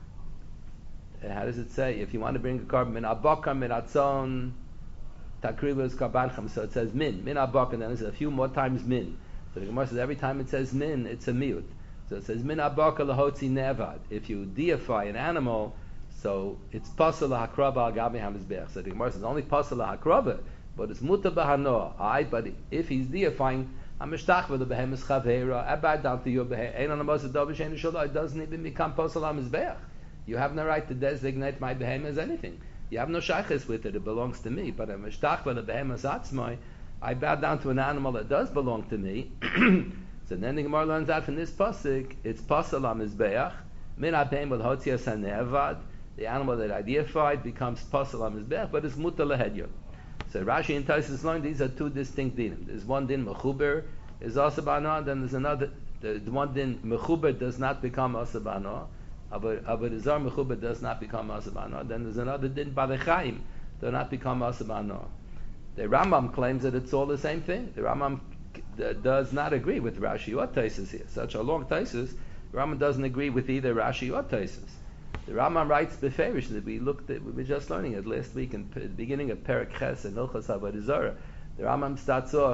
How does it say? If you want to bring a carbon, min abakar, min atzon, takrivus karbancham. So it says min, min abakar, and then it's a few more times min. So the Gemara says every time it says min, it's a miut. So it says min abakar lahotzi nevad. If you deify an animal, so it's pasal hakrava al gabi hamizbech. So the Gemara says only pasal hakrava, but it's muta bahano. Alright, but if he's deifying,Amishtach with the behemoth chavera, I bow down to your behemoth. Ein on the most davar sheinu shaloi. It doesn't even become pasal hamizbech. You have no right to designate my behemoth as anything. You have no shaykhis with it. It belongs to me. But I'm mishtach with the behemoth atzmai. I bow down to an animal that does belong to me. So then the Gemara learns out from this pasuk. It's pasal hamizbeach. Min apeim with hotzias hanevad. The animal that I deified becomes pasal hamizbeach, but it's muta lahedyon. So Rashi and Tosfos learn these are two distinct dinim. There's one din mechuber is asabana. Then there's another. The, the one din mechuber does not become asabana. Avodah Zarah mechuber does not become asabano. Then there's another din balachayim do not become asabano. The Rambam claims that it's all the same thing. The Rambam d- does not agree with Rashi or Tosfos here. Such a long Tosfos, the Rambam doesn't agree with either Rashi or Tosfos. The Rambam writes beferish that we looked at, we were just learning it last week in the beginning of Perek Ches and Hilchos Avodah Zarah. The Rambam starts off.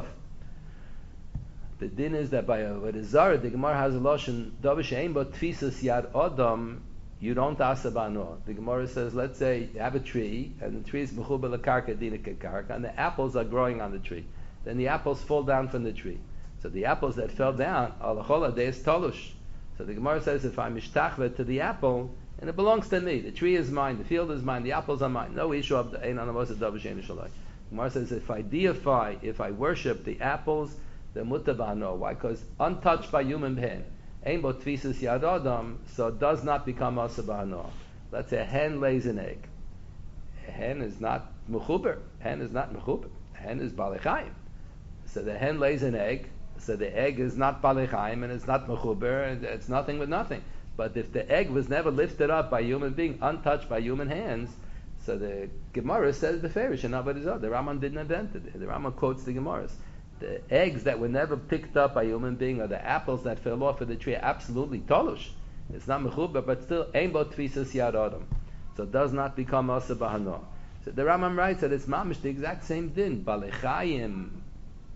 The din is that by Avodah Zarah, the Gemara has a lashon davar she'ein bo tfisas yad adam. You don't asabano. The Gemara says, let's say you have a tree and the tree is mechuber lekarka dina kekarka, and the apples are growing on the tree. Then the apples fall down from the tree. So the apples that fell down are l'chol deis tolush. So the Gemara says, if I'm mishtachvet to the apple and it belongs to me, the tree is mine, the field is mine, the apples are mine. No issue of the ein anamos davar she'ein shalai. The Gemara says, if I deify, if I worship the apples, the mutabano. Why? Because untouched by human hand. Ein bo tvisas yad adam, so it does not become asabano. Let's say a hen lays an egg. A hen is not mechuber. Hen is not mechuber. Hen is balechayim. So the hen lays an egg. So the egg is not balechayim and it's not mechuber. And it's nothing with nothing. But if the egg was never lifted up by human being, untouched by human hands, so the Gemara says the ferish and not what is other. The Rambam didn't invent it. The Rambam quotes the Gemaras. The eggs that were never picked up by a human being, or the apples that fell off of the tree, are absolutely tolush. It's not mechuber, but still ein bo tvisas yad adam. So it does not become asa bahano. So the Rambam writes that it's mamish the exact same din. Balechayim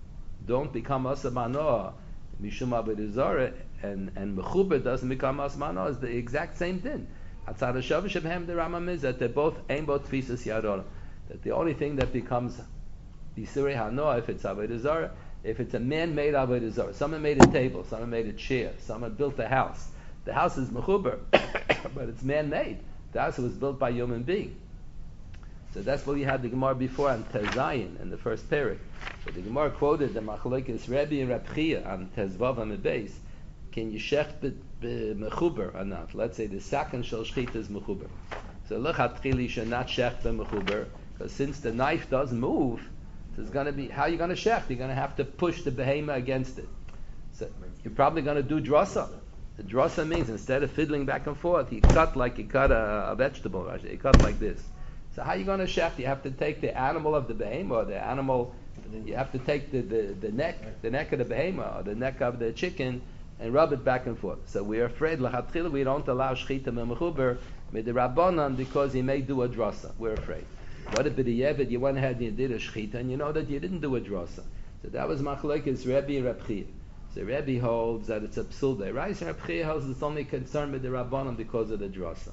don't become asa b'hanoah mishum avodah zarah, and and mechuber doesn't become asa b'hanoah, is the exact same din. Atzad hashav shebhem the Rambam is that they're both ein bo tfisas yadon. That the only thing that becomes Yisurei Hanoah, if it's Avodah Zarah, if it's a man-made Avodah Zarah, someone made a table, someone made a chair, someone built a house. The house is mechuber, but it's man-made. The house was built by a human being. So that's what we had the Gemara before on Tezayin in the first parak. So the Gemara quoted the Machlokes Rebbe and Reb Chia on Tezvav on the base. Can you shech mechuber or not? Let's say the sakan shel shchita is mechuber. So lechatchili should not shech mechuber, because since the knife does move, so it's going to be, how are you going to shech? You're going to have to push the behema against it. So you're probably going to do drasa. The drasa means instead of fiddling back and forth, you cut like you cut a, a vegetable. Right? You cut like this. So how are you going to shech? You have to take the animal of the behema, or the animal, you have to take the, the, the neck, the neck of the behema, or the neck of the chicken, and rub it back and forth. So we're afraid, l'chatchila, we don't allow shchita mechuber with the rabbanan because he may do a drasa. We're afraid. What if b'di'evet you went ahead and you did a shchita and you know that you didn't do a drasa? So that was machlokes Rebbe and Reb Chia. So Rebbe holds that it's a psulde, right? So Reb Chia holds it's only concerned with the rabbanan because of the drasa.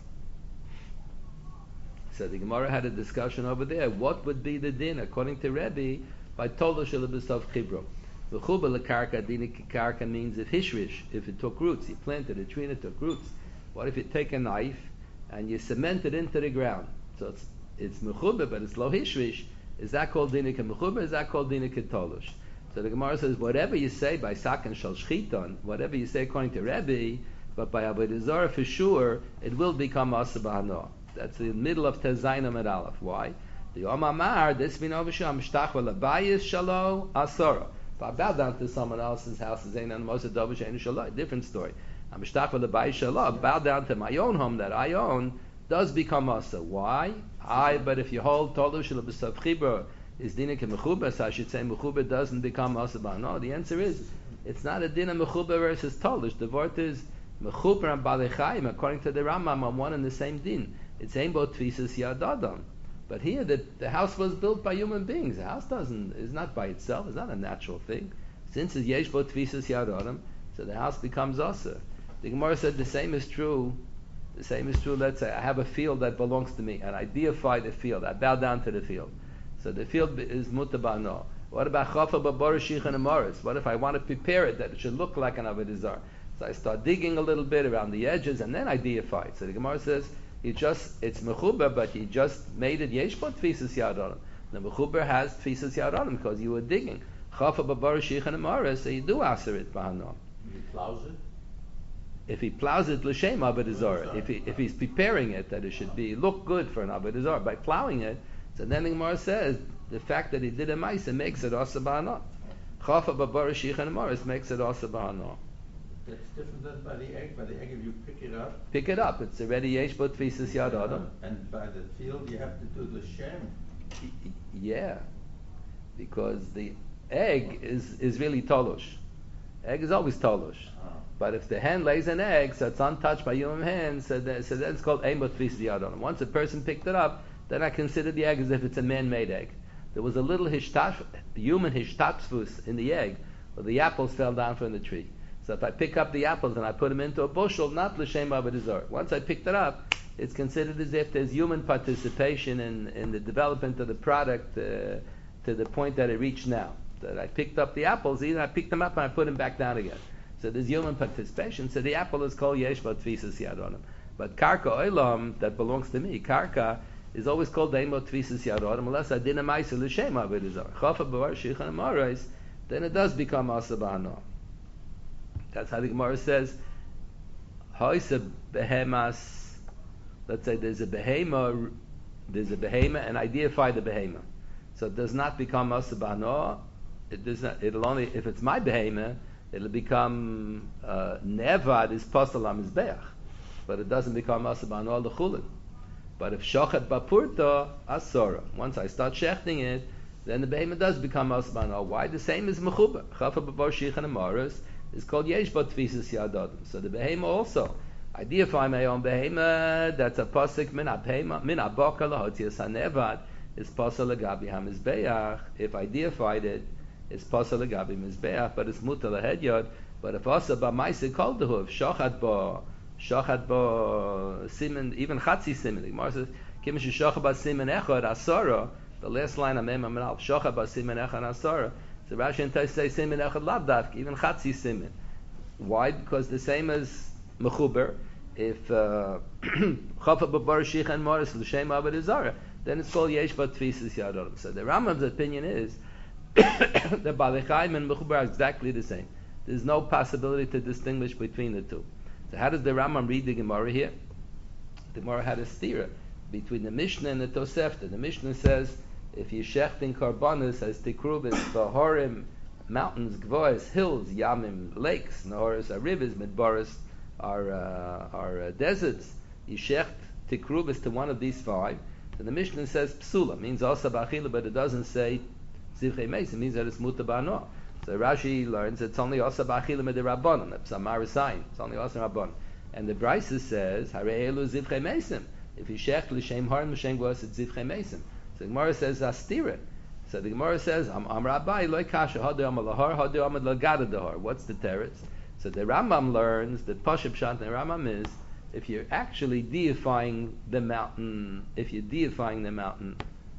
So the Gemara had a discussion over there. What would be the din according to Rebbe by tolo shel b'sof chibro? V'chuba lekarka dinik karka means if hishrish, if it took roots, you planted a tree and it took roots. What if you take a knife and you cement it into the ground? So it's it's mechuba, but it's lo hishrish. Is that called dinik mechuba? Is that called dinik tolush? So the Gemara says whatever you say by sakan shel shchiton, whatever you say according to Rebbe, but by avodah zarah for sure it will become asa b'hanoah. That's the middle of Tezayin at Aleph. Why? The Yom Amar, this bin Ovisham, Shtach v'labayis shalo asora. If I bow down to someone else's house, it's Zayin and Moshe Dovish and Shalom. Different story. I'm Shtach v'labayis shalo. Bow down to my own home that I own does become asa. Why? I. But if you hold Tolu Shel B'Sav Chibur is dinik mechuba, so I should say mechuba doesn't become asa. No, the answer is it's not a din of mechuba versus Tolush. The word is mechuba and balechayim. According to the Rambam, on one and the same din. It's Eimbo Tfisas Yad Adam. But here the, the house was built by human beings. The house doesn't is not by itself, it's not a natural thing. Since it's Yeshbo Tfisas Yad Adam, so the house becomes Asa. The Gemara said the same is true. The same is true, let's say I have a field that belongs to me and I deify the field, I bow down to the field. So the field is mutabano. What about Chafa Babarashich and Amaris? What if I want to prepare it that it should look like an Avodah Zarah? So I start digging a little bit around the edges and then I deify it. So the Gemara says He just, it's mechuber, but he just made it yeshbot tfisas yad adam. The mechuber has tfisas yad adam because you were digging. Chafa babar shich and amaris, so you do aser it b'hanam. If he plows it? If he plows it l'shem avodah zarah, if he if he's preparing it that it should be look good for an avodah zarah by plowing it, so then the Gemara says the fact that he did a ma'aseh makes it asa b'hanam. Chafa babar shich and amaris makes it asa b'hanam. That's different than by the egg. By the egg, if you pick it up, pick it up. It's already yesh bot tfisas yad adam. And by the field, you have to do the shem. Yeah, because the egg is is really tolush. Egg is always tolush. Oh. But if the hen lays an egg, so it's untouched by human hands, so, that, so then it's called ein bot tfisas yad adam. Once a person picked it up, then I consider the egg as if it's a man-made egg. There was a little hishtaf, human hishtatfus in the egg, where the apples fell down from the tree. So if I pick up the apples and I put them into a bushel, not l'shem avodah zarah. Once I picked it up, it's considered as if there's human participation in, in the development of the product uh, to the point that it reached now. That I picked up the apples, either I picked them up and I put them back down again. So there's human participation. So the apple is called yesh b'tfisas yad adam. But karka olam that belongs to me, karka is always called ein b'tfisas yad adam unless I did a ma'aseh l'shem avodah zarah. Chafa b'var shichan amarais, then it does become asa b'hanah. That's how the Gemara says, Ha'isa behemas, let's say there's a behema, there's a behema, and I deify the behema. So it does not become asa b'hanah. It does not, it'll only, if it's my behema, it'll become, uh, nevad is pasal ha-mizbeach. But it doesn't become asa b'hanah l'chulin. But if shochet bapurta, asora. Once I start shechting it, then the behema does become asa b'hanah. Why? The same as mechuba. Chafa b'var shich and amaris is called yesh bot tfisas yad adam. So the behema also, I deify my own behema. That's a pasuk min abhema min abaka lahotias hanevad is pasuk legabi hamizbeach. If I deified it, it's pasal legabi mizbeach, but it's mutal lehedyot. But if asa ba ma'aseh kol dehuv, shochat ba, shochat ba simen, even chatzi simen. The Gemara says, kim shochat ba simen echad asara. The last line of Mem Amal, shochat ba simen echad asara. So Rashi and Tais say simen echad labdavk, even chatzi simen. Why? Because the same as mechuber. If chafa b'bar shich and moris l'shem avad izara, then it's called yesh bat tfisis yadol. So the Rambam's opinion is that Balei Chaim and mechuber are exactly the same. There's no possibility to distinguish between the two. So how does the Rambam read the Gemara here? The Gemara had a stira between the Mishnah and the Tosefta. The Mishnah says if you shechting karbanis as tikrubis bahorim, mountains, gvois, hills, yamim, lakes, nahoris are rivers, midbaris are uh, are uh, deserts. You shecht tikrubis to one of these five. So the Mishnah says psula means also bachila, but it doesn't say zivchei meis. It means that it's mutabano. So Rashi learns it's only also bachila midirabbanon. That's a marisayin. It's only also rabbanon. And the Brisa says harei elu zivchei meisim. If you shecht l'shem harim l'shem gvos, it's zivchei meisim. So the Gemara says astira. So the Gemara says am am rabbi loy kasha hadu am lahar hadu am lagada dahar. What's the teretz? So the Rambam learns that Pashup Shant and Rambam is if you're actually deifying the mountain, if you're deifying the mountain,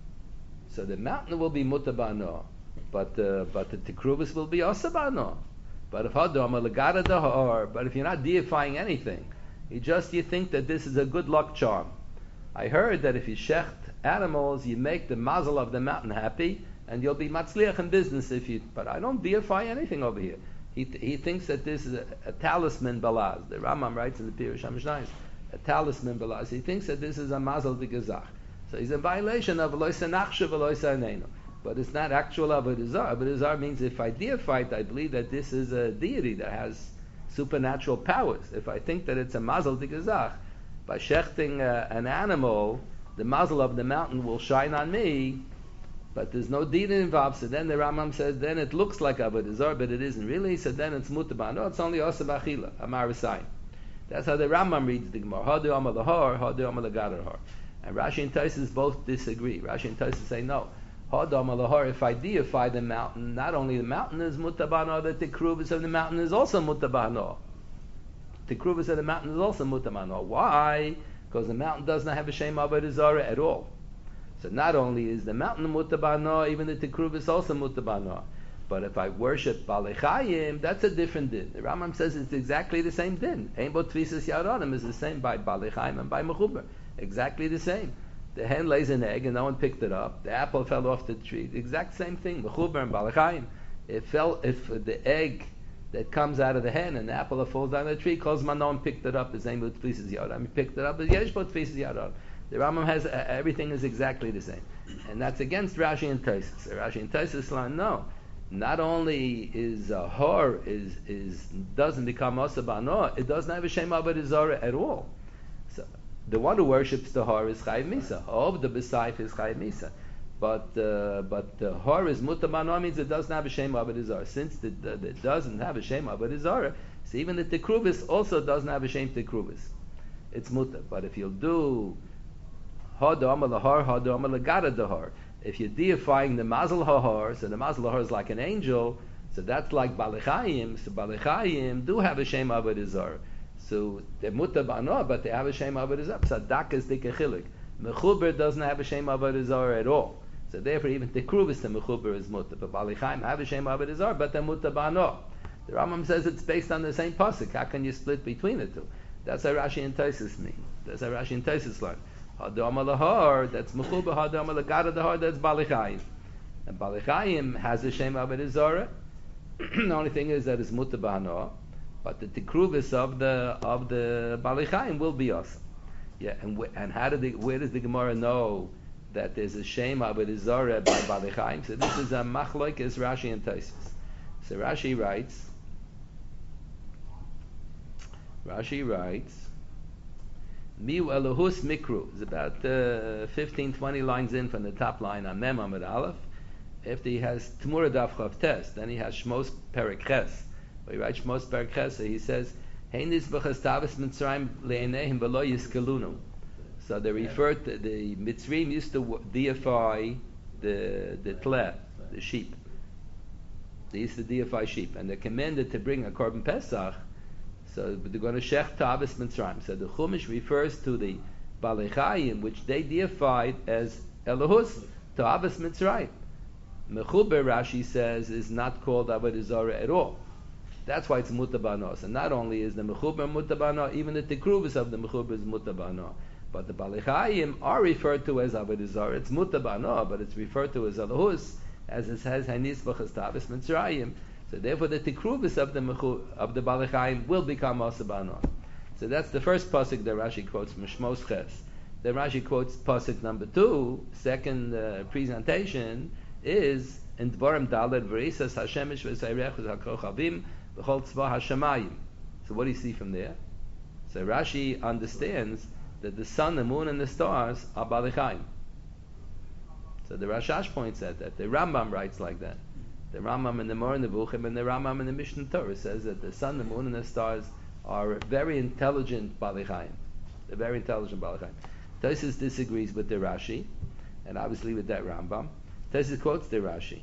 so the mountain will be mutabano, but uh, but the tikrubis will be osabano. But if hadu am lagada dahar, but if you're not deifying anything, you just you think that this is a good luck charm. I heard that if you shecht animals, you make the mazel of the mountain happy, and you'll be matzliach in business if you. But I don't deify anything over here. He, th- he thinks that this is a, a talisman balaz. The Rambam writes in the Pirush HaMishnayos, a talisman balaz. He thinks that this is a mazel v'gazach. So he's in violation of loy sanachshu v'loy sanenu. But it's not actual avodah zarah. Avodah zarah means if I deify it, I believe that this is a deity that has supernatural powers. If I think that it's a mazel v'gazach, by shechting uh, an animal, the mazel of the mountain will shine on me, but there's no deed involved. So then the Rambam says, then it looks like avodah zarah, but it isn't really. So then it's mutaban. No, it's only osa b'achila, amarisayim. That's how the Rambam reads the Gemara. Hadu amal lahar, hadu amal lagadar. And Rashi and Taisus both disagree. Rashi and Taisus say no. Hadu amal lahar. If I deify the mountain, not only the mountain is mutabano, the tikrubis of the mountain is also mutabano. Tikrubis of the mountain is also mutabano. Why? Because the mountain does not have a shem avodah zarah at all. So not only is the mountain mutabano, even the tikrubis also mutabano. But if I worship Balei Chayim, that's a different din. The Rambam says it's exactly the same din. Ein bo tvisas yaronim is the same by Balei Chayim and by mechuber. Exactly the same. The hen lays an egg and no one picked it up. The apple fell off the tree. The exact same thing. Mechuber and Balei Chayim. It fell. If the egg that comes out of the hen and the apple that falls down the tree, calls man, no one picked it up. It's ein bo tvisas yaronim. He picked it up. It's yesh bo tvisas yaronim. The Rambam has uh, everything is exactly the same, and that's against Rashi and Taisus. So Rashi and Taisus line no. Not only is a uh, hor is is doesn't become osabano, it doesn't have a shem avodah zarah at all. So the one who worships the hor is chayiv misa. Of the besayif is chayiv misa, but uh, but the hor is mutabano means it doesn't have a shem avodah zarah. Since it, uh, it doesn't have a shem avodah zarah, so even the tikrubis also doesn't have a shem tikrubis. It's muta. But if you'll do hadu amal lahar, hadu amal lagada dahar. If you're deifying the Mazel Hahar, so the Mazel Hahar is like an angel, so that's like Balei Chayim. So Balei Chayim do have a Shem Avodah Zarah. So they're mutabano, but they have a Shem Avodah Zarah. Sadak is dikechilik. Mechuber doesn't have a Shem Avodah Zarah at all. So therefore, even the Krubis to Mechuber is muta. But Balei Chayim have a Shem Avodah Zarah, but they're mutabano. The Rambam says it's based on the same pasuk. How can you split between the two? That's how Rashi and Taisus mean. That's how Rashi and Taisus learn. Hadu amal lahar, that's mechuba. Hadu amal lagada dahar, that's Balei Chayim. And Balei Chayim has a shem avodah zarah. The only thing is that it's mutabano, but the tikruvis of the of the Balei Chayim will be awesome. Yeah, and wh- and how did the, where does the Gemara know that there's a shem avodah zarah by Balei Chayim? So this is a machlokes Rashi and Taisus. So Rashi writes. Rashi writes. Miu Elohus Mikru. It's about uh, fifteen, twenty lines in from the top line on Mem Amud Aleph. After he has Tmura Daf Chav Tes, then he has Shmos Perek Ches. When he writes Shmos Perek Ches, so he says, Heinis b'chastavis Mitzrayim le'enehim v'lo yiskelunu. So they refer to the Mitzrayim used to deify the the tle, the sheep. They used to deify sheep, and they're commanded to bring a korban pesach. So they're going to shech Ta'abas Mitzrayim. So the Chumash refers to the Balei Chayim, which they deified as Elohus, Ta'abas Mitzrayim. Mechuber, Rashi says, is not called Avodah Zarah at all. That's why it's Mutabanos. And not only is the Mechuber Mutabano, even the Tekruvus of the Mechuber is Mutabano. But the Balei Chayim are referred to as Avodah Zarah. It's Mutabano, but it's referred to as Elohus, as it says, Hanis B'chas Ta'abas Mitzrayim. So therefore the Tekruvus of the Mechu, of the Balei Chayim will become Asabano. So that's the first pasuk that Rashi quotes from Shmos Ches. Then Rashi quotes pasuk number two, second uh, presentation, is in Dvarim Dalet V'Risas Hashemesh V'Sayrech V'Hakochavim V'Chol Tzva Hashemayim. So what do you see from there? So Rashi understands that the sun, the moon, and the stars are Balei Chayim. So the Rashash points out that the Rambam writes like that. The Rambam in the Moreh Nevuchim and the Rambam in the Mishnah Torah says that the sun, the moon, and the stars are very intelligent Balei Chayim. They're very intelligent Balei Chayim. Tosfos disagrees with the Rashi, and obviously with that Rambam. Tosfos quotes the Rashi.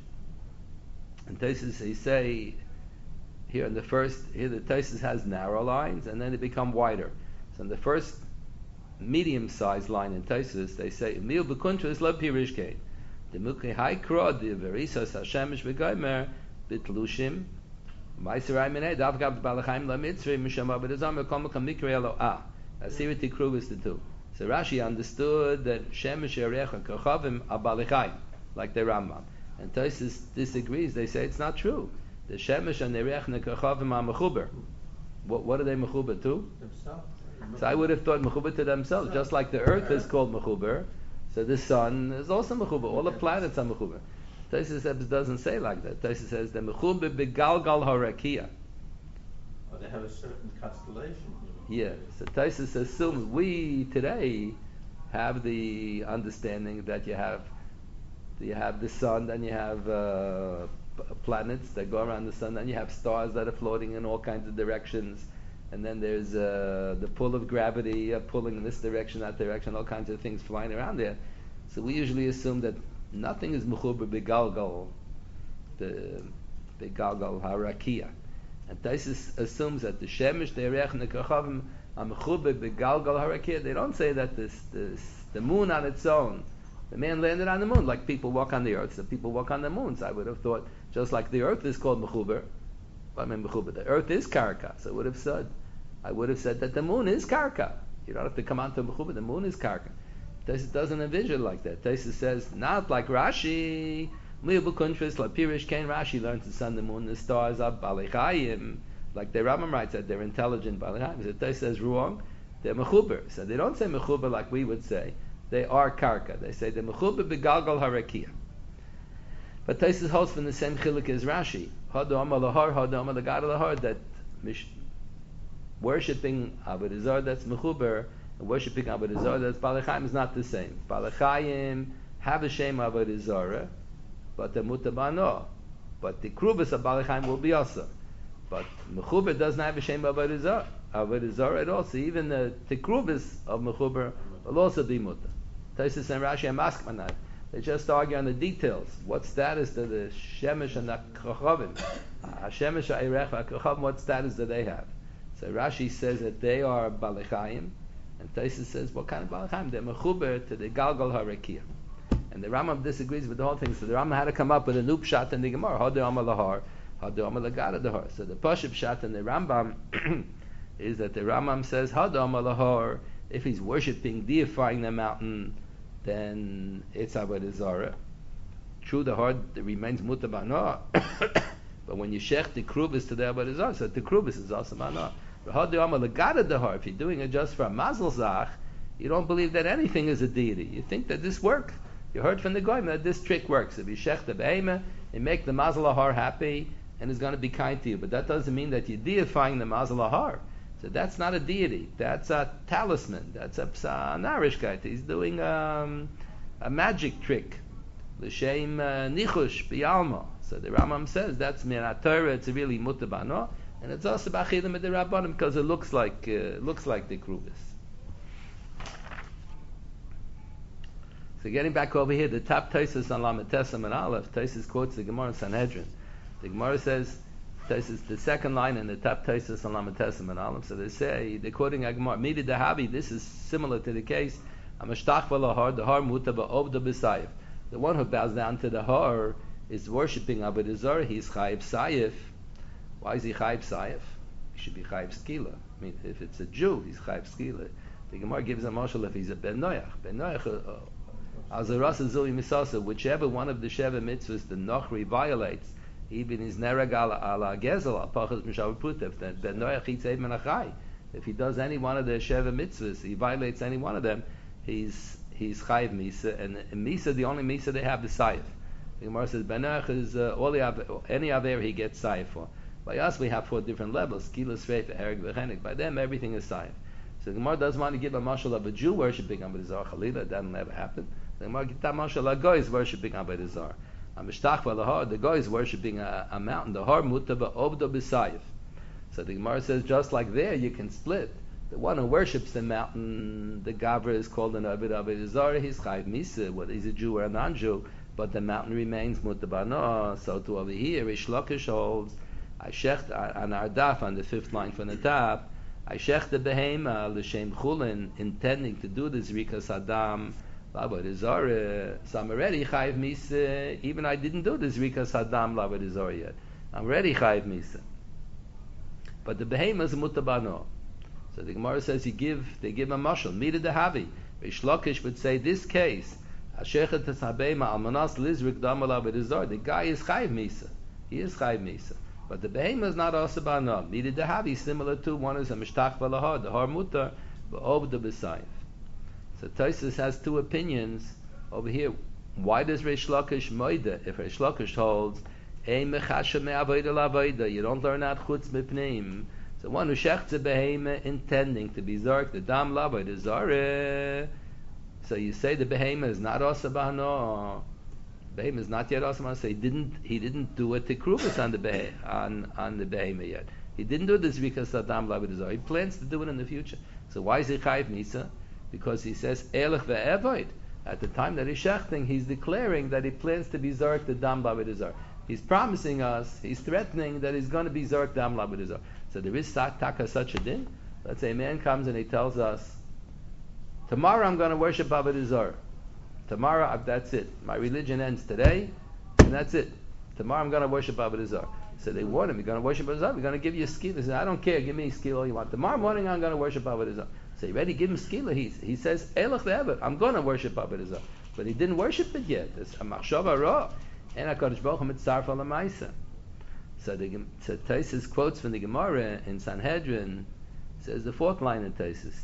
And Tosfos, he say, here in the first, here the Tosfos has narrow lines, and then they become wider. So in the first medium-sized line in Tosfos, they say, Mil b'kuntra is lo pirishkein. The Mukhi Haikra, the Verisas Hashemesh V'Gomer, Bitlushim, Maiserai Menei, Davgav Balachayim La Mitzri, Misham Abedazam, Komukam Mikri Elo Ah. Asiriti Kruv is the two. So Rashi understood that Shemesh Yerech and Kochavim are Balachayim, like the Rambam. And Tosfos disagrees, they say it's not true. The Shemesh and Yerech and Kochavim are Mechuber. What, what are they Mechuber to? Themselves. So I would have thought Mechuber to themselves, just like the earth is called Mechuber. So the sun is also mechuber. All the planets are mechuber. Tosfos doesn't say like that. Tosfos says the mechuber begalgal harakia. Oh, they have a certain constellation. Yeah. So Tosfos assumes we today have the understanding that you have you have the sun, then you have uh, planets that go around the sun, then you have stars that are floating in all kinds of directions, and then there's uh, the pull of gravity uh, pulling in this direction, that direction, all kinds of things flying around there. So we usually assume that nothing is mechuber begalgal, the begalgal harakia. And Tosfos assumes that the shemesh, the erech, and the kochavim are mechuber begalgal harakia. They don't say that this, this the moon on its own, the man landed on the moon, like people walk on the earth, so people walk on the moon. So I would have thought, just like the earth is called mechuber, I mean mechuber, the earth is karka. So I would have said, I would have said that the moon is karka. You don't have to come on to mechuber, the moon is karka. Tosfos doesn't envision like that. Tosfos says, not like Rashi. Lapirish Kain Rashi learns the sun, the moon, the stars are Balei Chayim. Like the Rambam writes that they're intelligent Balei Chayim. So Tosfos says wrong. They're mechuber. So they don't say mechuber like we would say. They are karka. They say they're mechuber begalgal harakia. But Tosfos holds from the same chiluk as Rashi. Hadam alahar, hadam alagad alahar. That mish, worshipping Avodah Zarah that's mechuber, and worshipping Avodah Zarah that's Balei Chayim is not the same. Balei Chayim have a shame Avodah Zarah, but the mutabano. But the krubas of Balei Chayim will be also. But mechuber doesn't have a shame Avodah Zarah, Avodah Zarah at all. So even the tekrubas of mechuber will also be muta. Tosfos and Rashi and Maskman, they just argue on the details. What status do the shemesh and the kochavim, Hashemesh, Ha'erech, Ha'kochavim, what status do they have? So Rashi says that they are Balei Chayim, and Tosfos says, what kind of Balei Chayim? They're mechuber to the galgal harakia. And the Rambam disagrees with the whole thing. So the Rambam had to come up with a new pshat in the Gemara. Hadar Amar Lahar, Hadar Amar Lagad Lahar. So the Pashup pshat in the Rambam is that the Rambam says Hadar Amar Lahar. If he's worshipping, deifying the mountain, then it's Avodah Zarah. True, the heart remains mutar b'hana, but when you shech the krubis to the Avodah Zarah, so the krubis is also b'hana. Hadar Amar Lagad Lahar. If you're doing it just for a mazel zach, you don't believe that anything is a deity. You think that this works. You heard from the Goyim that this trick works. If you shech the behemoth, you make the Mazel Ahar happy, and is going to be kind to you. But that doesn't mean that you're deifying the Mazel Ahar. So that's not a deity. That's a talisman. That's a psa He's doing um, a magic trick. L'shem nichush b'yalma. So the Rambam says that's min Torah. It's really mutar b'hana, and it's also b'achidim with the Rabbanim because it looks like uh, looks like the krubis. So getting back over here, the top Tosfos on Lamed Tesam and Aleph, Tosfos quotes the Gemara in Sanhedrin. The Gemara says, Taisus, the second line in the top Taisus on Lamatesim and Aleph. So they say, they're quoting a Gemara, Midi Dahabi, this is similar to the case, Amashtach Valahar, the Har Muta Ba'ovda B'Sayif. The one who bows down to the Har is worshipping Avodah Zarah, he's Chayiv Sayif. Why is he Chayiv Sayif? He should be Chayiv Skila. I mean, if it's a Jew, he's Chayiv Skila. The Gemara gives a mashal if he's a Ben Noach. Ben Noach, Azarasa Zui Misasa, whichever one of the Sheva mitzvahs the Nochri violates, even his Nerag ala Gezel, al Pachas Mishav Putev, that Ben Noach eats Eid Menachai. If he does any one of the Sheva mitzvahs, he violates any one of them, he's he's Chayiv Misa, and Misa, the only Misa they have is Sayif. The Gemara says Ben Noach is uh, all the any Aver he gets Sayif for. By us we have four different levels, Kila, Sreif, Erik, Vechenik. By them everything is Sayif. So the Gemara doesn't want to give a mashal of a Jew worshipping Avodah Zarah Chalila. That'll never happen. The Gemara gives that mashal a Goy is worshipping Avodah Zarah.Amishtach v'lahar, the Goy is worshipping a, a mountain. The Har Mutava Obdo B'Sayif. So the Gemara says just like there you can split. The one who worships the mountain, the Gavra is called an Ovid Avodah Zarah. He's Chayiv Misa, whether he's a Jew or a non-Jew. But the mountain remains Mutabano. So to over here, Rish Lakish holds. I shecht on our daf on the fifth line from the top. I shech the behema l'shem chulin, intending to do the zrika sadam l'avodah zarah. So I'm already chayiv misa. Even I didn't do the zrika sadam l'avodah zarah yet. I'm already chayiv misa. But the behema is mutabano. So the Gemara says you give, they give a mashal. Mida dehavi. Rish Lakish would say this case. Ashechet tasabema almanas lizrik dam l'avodah zarah. The guy is chayiv misa. He is chayiv misa. But the behema is not also ba'anah. Needed to have similar to one is a mishtach v'lahar, the har mutar, v'ov the b'sayif. So Tosfos has two opinions over here. Why does Reish Lakish moida? If Reish Lakish holds, ein mechasha me'avoida la'avoida, you don't learn out chutz mipneim. So one who shechts a behema intending to be zark, the dam la'avoida zareh. So you say the behema is not also ba'anah. Behema is not yet awesome. So he didn't he didn't do it to Krubas on the behe, on on the behema yet. He didn't do this because Saddam Labadazar. He plans to do it in the future. So why is he chayiv misa? Because he says Elech ve'evoid. At the time that he's shechting, he's declaring that he plans to be zark the dam Labadazar. He's promising us, he's threatening that he's going to be zark dam Labadazar. So there is taka such a din. Let's say a man comes and he tells us, tomorrow I'm going to worship Abadazar. Tomorrow, that's it. My religion ends today, and that's it. Tomorrow I'm going to worship Avodah Zarah. So they warn him, you're going to worship Avodah Zarah, we're going to give you a skila. He says, I don't care, give me a skila all you want. Tomorrow morning I'm going to worship Avodah Zarah. So you ready? Give him skila. He, he says, Elech ve'evet, I'm going to worship Avodah Zarah. But he didn't worship it yet. It's a machshava ra. And HaKadosh Baruch Hu mitzaref al ha'maisa. So the so Tosfos quotes from the Gemara in Sanhedrin, says the fourth line in Tosfos.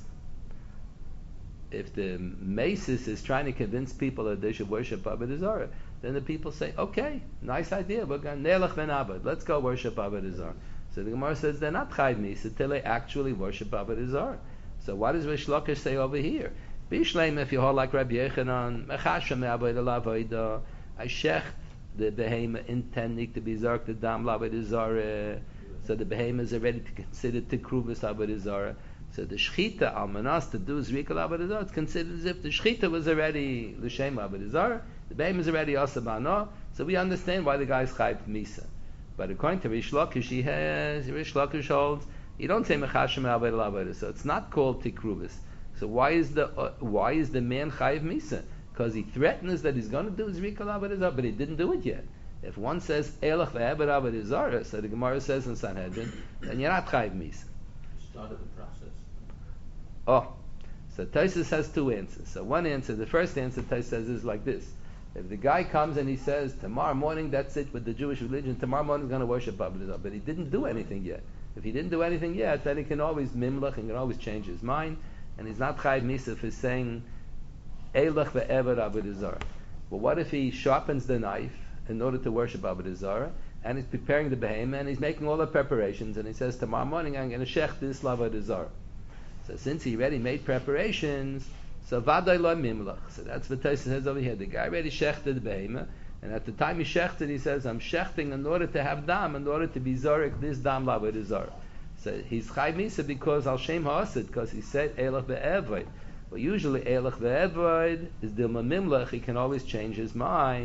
If the Mesis is trying to convince people that they should worship Avodah Zarah, then the people say, okay, nice idea, we're going to Nelech ben Abed, let's go worship Avodah Zarah. So the Gemara says they're not Chayiv Misa till they actually worship Avodah Zarah. So what does Rish Lakish say over here? Bishleim, if you hold like Rabbi Yechanan, Mechashem me'avodah la'avodah, I shecht the behema intending to be zark the dam la'avodah zarah. So the behema is already considered to kruvas avodah zarah. So the shchita almanas to do zrika avodah zarah, it's considered as if the shchita was already l'shem avodah zarah. The behema is already asabana. So we understand why the guy is chayiv misa. But according to Rish Lakish, he has Rish Lakish holds you don't say mechashem avodah avodah. So it's not called tikruvas. So why is the uh, why is the man chayiv misa? Because he threatens that he's going to do zrika avodah zarah, but he didn't do it yet. If one says elach ve'ebed avodah zarah, so the Gemara says in Sanhedrin, then you're not chayiv misa. Started the process. Oh, so Tosfos has two answers. So one answer, the first answer Tosfos says is like this: if the guy comes and he says tomorrow morning, that's it with the Jewish religion. Tomorrow morning he's going to worship avodah zarah, but he didn't do anything yet. If he didn't do anything yet, then he can always mimlach and can always change his mind, and he's not chayiv misa for saying elach ve'eved avodah zarah. But what if he sharpens the knife in order to worship avodah zarah, and he's preparing the behemoth, and he's making all the preparations, and he says tomorrow morning I'm going to shech this avodah zarah. So since he already made preparations, so vaday lo mimlach. So that's what Tosfos says over here. The guy already shechted the behemoth, and at the time he shechted, he says, I'm shechting in order to have dam, in order to be zarek this dam la'avodah zarah. So he's chayiv misa because al shem ha'asid, because he said elach ve'evoid. Well, usually elach ve'evoid is dilma mimlach. He can always change his mind.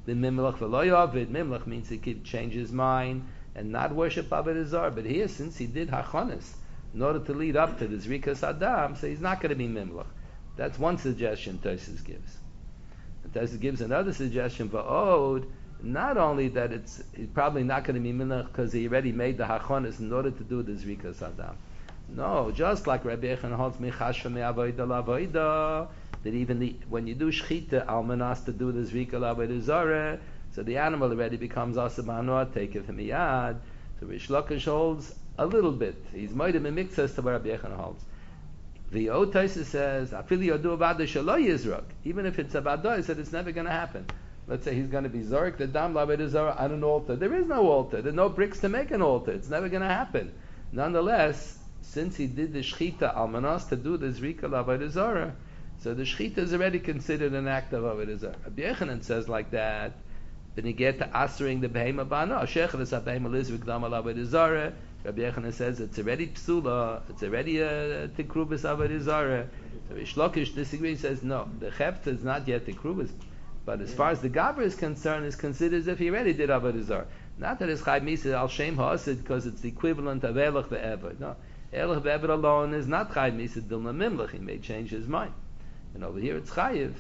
the Mimlach v'lo yavid. Mimlach means he could change his mind and not worship Avodah Zarah. But here, since he did Hachonis in order to lead up to the Zrikas Adam, so he's not going to be Mimlach. That's one suggestion Tosfos gives. And Tosfos gives another suggestion for Od, not only that it's he's probably not going to be Mimlach because he already made the Hachonis in order to do the Zrikas Adam. No, just like Rabbi Yechon holds Michashva me'avoida la'avoida, that even the, when you do Shechita, Almanas to do the Zrika la'avodah Zarah, so the animal already becomes Asabanoah, take it from Iyad. So Rish Lakish holds a little bit. He's made him a mixas to what Rabbi Yechon holds. The Otaisa says, Afili yodu avada shelo yizrak. Even if it's avada, he said it's never going to happen. Let's say he's going to be Zarek, the Dam la'avodah Zarah on an altar. There is no altar. There are no bricks to make an altar. It's never going to happen. Nonetheless, since he did the Shechita Almanas to do the Zrika la'avodah Zarah, so the Shechita is already considered an act of avodah Zarah. Rabbi Yechanan says like that, then you get to answering the Behema Bana. Shechel is a Behema Lizvik Dama la'avodah Zarah. Rabbi Yechanan says it's already Psula, it's already a Tikrubis avodah Zarah. So Rish Lakish disagrees, says no, the Chefta is not yet Tikrubis, but as far as the Gabra is concerned, is considered as if he already did avodah Zarah. Not that it's Chai Misa Al Shem Ha'asid because it's the equivalent of Elach ve'Eved. No. Elach ve'Eved alone is not Chai Misa Dilma Mimlach. He may change his mind. And over here it's Chayiv.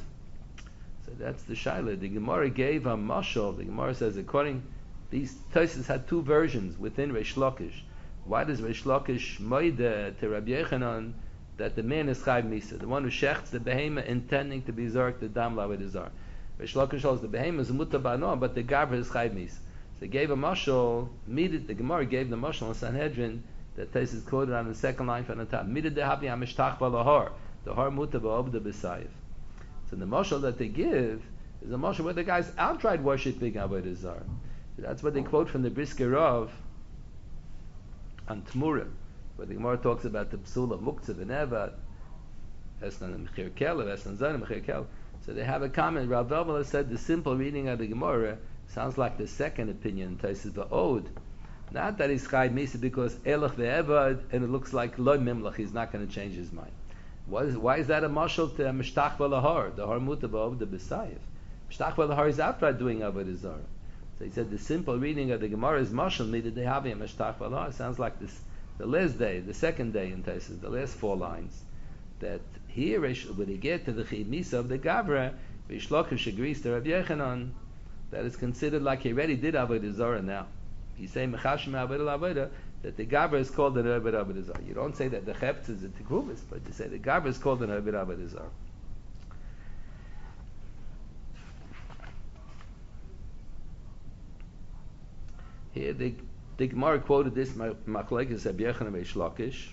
So that's the Shaila. The Gemara gave a mashal. The Gemara says, according, these Tosfos had two versions within Reish Lakish. Why does Reish Lakish moide to Rabbi Yechanan that the man is Chayiv Misa, the one who shechts the behema intending to be Zark the Dam la'avodah Zarah? Reish Lakish holds the behema is muta ba'noah, but the Gabra is Chayiv Misa. So they gave a mashal. The Gemara gave the mashal in Sanhedrin that Tosfos quoted on the second line from the top. Midid dehabiamishtach balahar. The har muta ba'obda b'sayiv. So the mashal that they give is a mashal where the guys outright worshiping avodah Zarah. So that's what they quote from the Brisker Rav on Tmura, where the Gemara talks about the psula muktzah v'nevad, esnan mechir kelev, esnan zon mechir kelev. So they have a comment. Rav Dovela said the simple reading of the Gemara sounds like the second opinion. Tosfos ba'od, not that he's chayv misa because elach ve'evad, and it looks like lo mimlach. He's not going to change his mind. Why is, why is that a mashal to mishtach v'lahar? The har muta ba'ov the b'sayiv. Mishtach v'lahar is outright doing avodah Zarah. So he said the simple reading of the Gemara is mashal midid dehavi mishtach v'lahar. Sounds like this the last day, the second day in Tosfos, the last four lines. That here, when he get to the chiyuv misa of the Gabra, Rish Lakish agrees to Rabbi Yechanan that it's considered like he already did avodah Zarah now. He's saying mechashim avodah avodah that the Gabra is called an Ovid Avodah Zarah. You don't say that the Cheptz is a Tikrubis, but you say the Gabra is called an Ovid Avodah Zarah. Here the, the Gemara quoted this Machlekes Rabbi Yechanan Reish Lakish.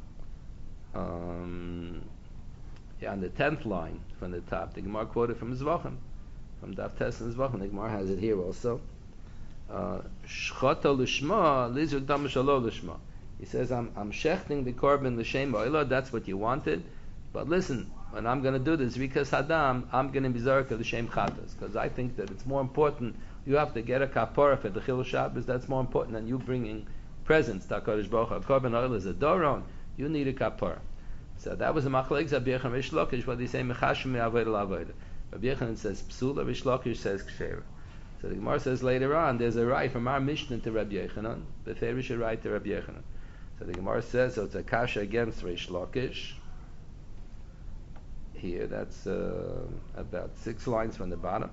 Um, yeah, on the tenth line from the top, the Gemara quoted from Zvachim, from Daf Tes and Zvachim. The Gemara has it here also. Shchata l'shma, lizur dam shalo l'shma. He says, I'm I'm shechting the korban l'shem ba'ila. That's what you wanted, but listen, when I'm going to do this Rikas Hadam, I'm going to be zarek l'shem chatas, because I think that it's more important. You have to get a kapara for the Chil Shabbos. That's more important than you bringing presents. Takadosh Baruch Hu, korban oil is a doron. You need a kapara. So that was a machlekes Rabbi Yechanan Reish Lakish. What they say mechashim me'avodah la'avodah. Rabbi Yechanan says psula. Reish Lakish says kshera. So the Gemara says later on, there's a right from our Mishnah to Rabbi Yechanan, the Ferish a right to Rabbi Yechanan. So the Gemara says, so it's a kasha against Reish Lakish. Here, that's uh, about six lines from the bottom.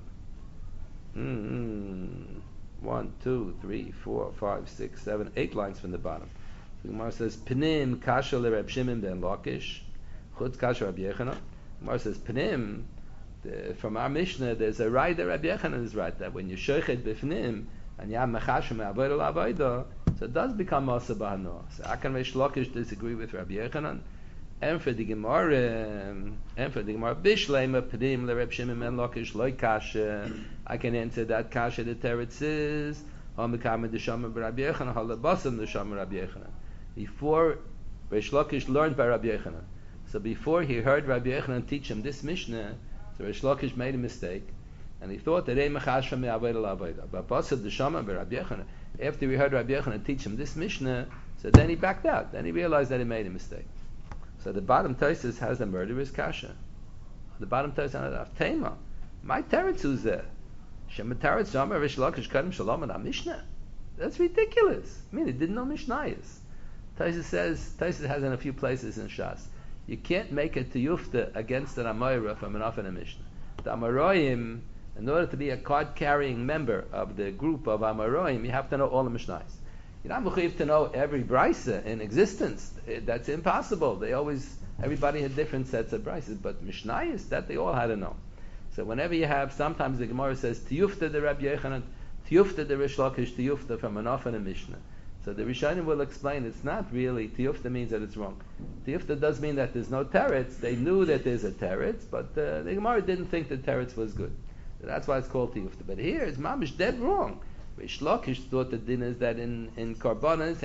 Mm-hmm. One, two, three, four, five, six, seven, eight lines from the bottom. So the Gemara says, Pnim kasha le Reb Shimon ben Lakish, chutz kasha Rabbi Yechanan. The Gemara says, Pnim, The, from our Mishnah, there's a right that Rabbi Yechanan is right, that when you shochet b'fnim and you have mechashim avodah la'avodah, so it does become masa b'hanoah. So I can Reish Lakish disagree with Rabbi Yechanan, and for the Gemara, and for the Gemara bishleima p'nim le Reb Shimon ben Lakish loy kasha. I can answer that kasha. The teretz is hamikamed d'shamar b'Rabbi Yechanan halabasam d'shamar Rabbi Yechanan. Before Reish Lakish learned by Rabbi Yechanan, so before he heard Rabbi Yechanan teach him this Mishnah, so Reish Lakish made a mistake, and he thought that Ein Mechashva me'avodah la'avodah. But Pasad D'Shama Rabbi Yechanan, after we heard Rabbi Yechanan teach him this Mishnah, so then he backed out. Then he realized that he made a mistake. So the bottom Tosfos has a murderous kasha. The bottom Tosfos has a tema. My teretz is there. Shemataretz Shamar Rish Lakish Kadim Shalom and Mishnah. That's ridiculous. I mean, it didn't know Mishnayos. Taisa says, Taisa has in a few places in Shas, you can't make a tiyufta against an Amoira from an Afan and Mishnah. The Amoraim, in order to be a card-carrying member of the group of Amoraim, you have to know all the Mishnayos. You're not mechuyev to know every brisa in existence. That's impossible. They always, everybody had different sets of brises, but Mishnayos, that they all had to know. So whenever you have, sometimes the Gemara says, tiyufta the Rabbi Yochanan, tiyufta the Rish Lakish, tiyufta from an Afan and Mishnah. So the Rishonim will explain it's not really, tiyufta means that it's wrong. Tiyufta does mean that there's no teretz. They knew that there's a teretz, but uh, the Gemara didn't think the teretz was good. So that's why it's called tiyufta. But here it's mamish dead wrong. Rish Lakish thought the din is that in, in Karbanas,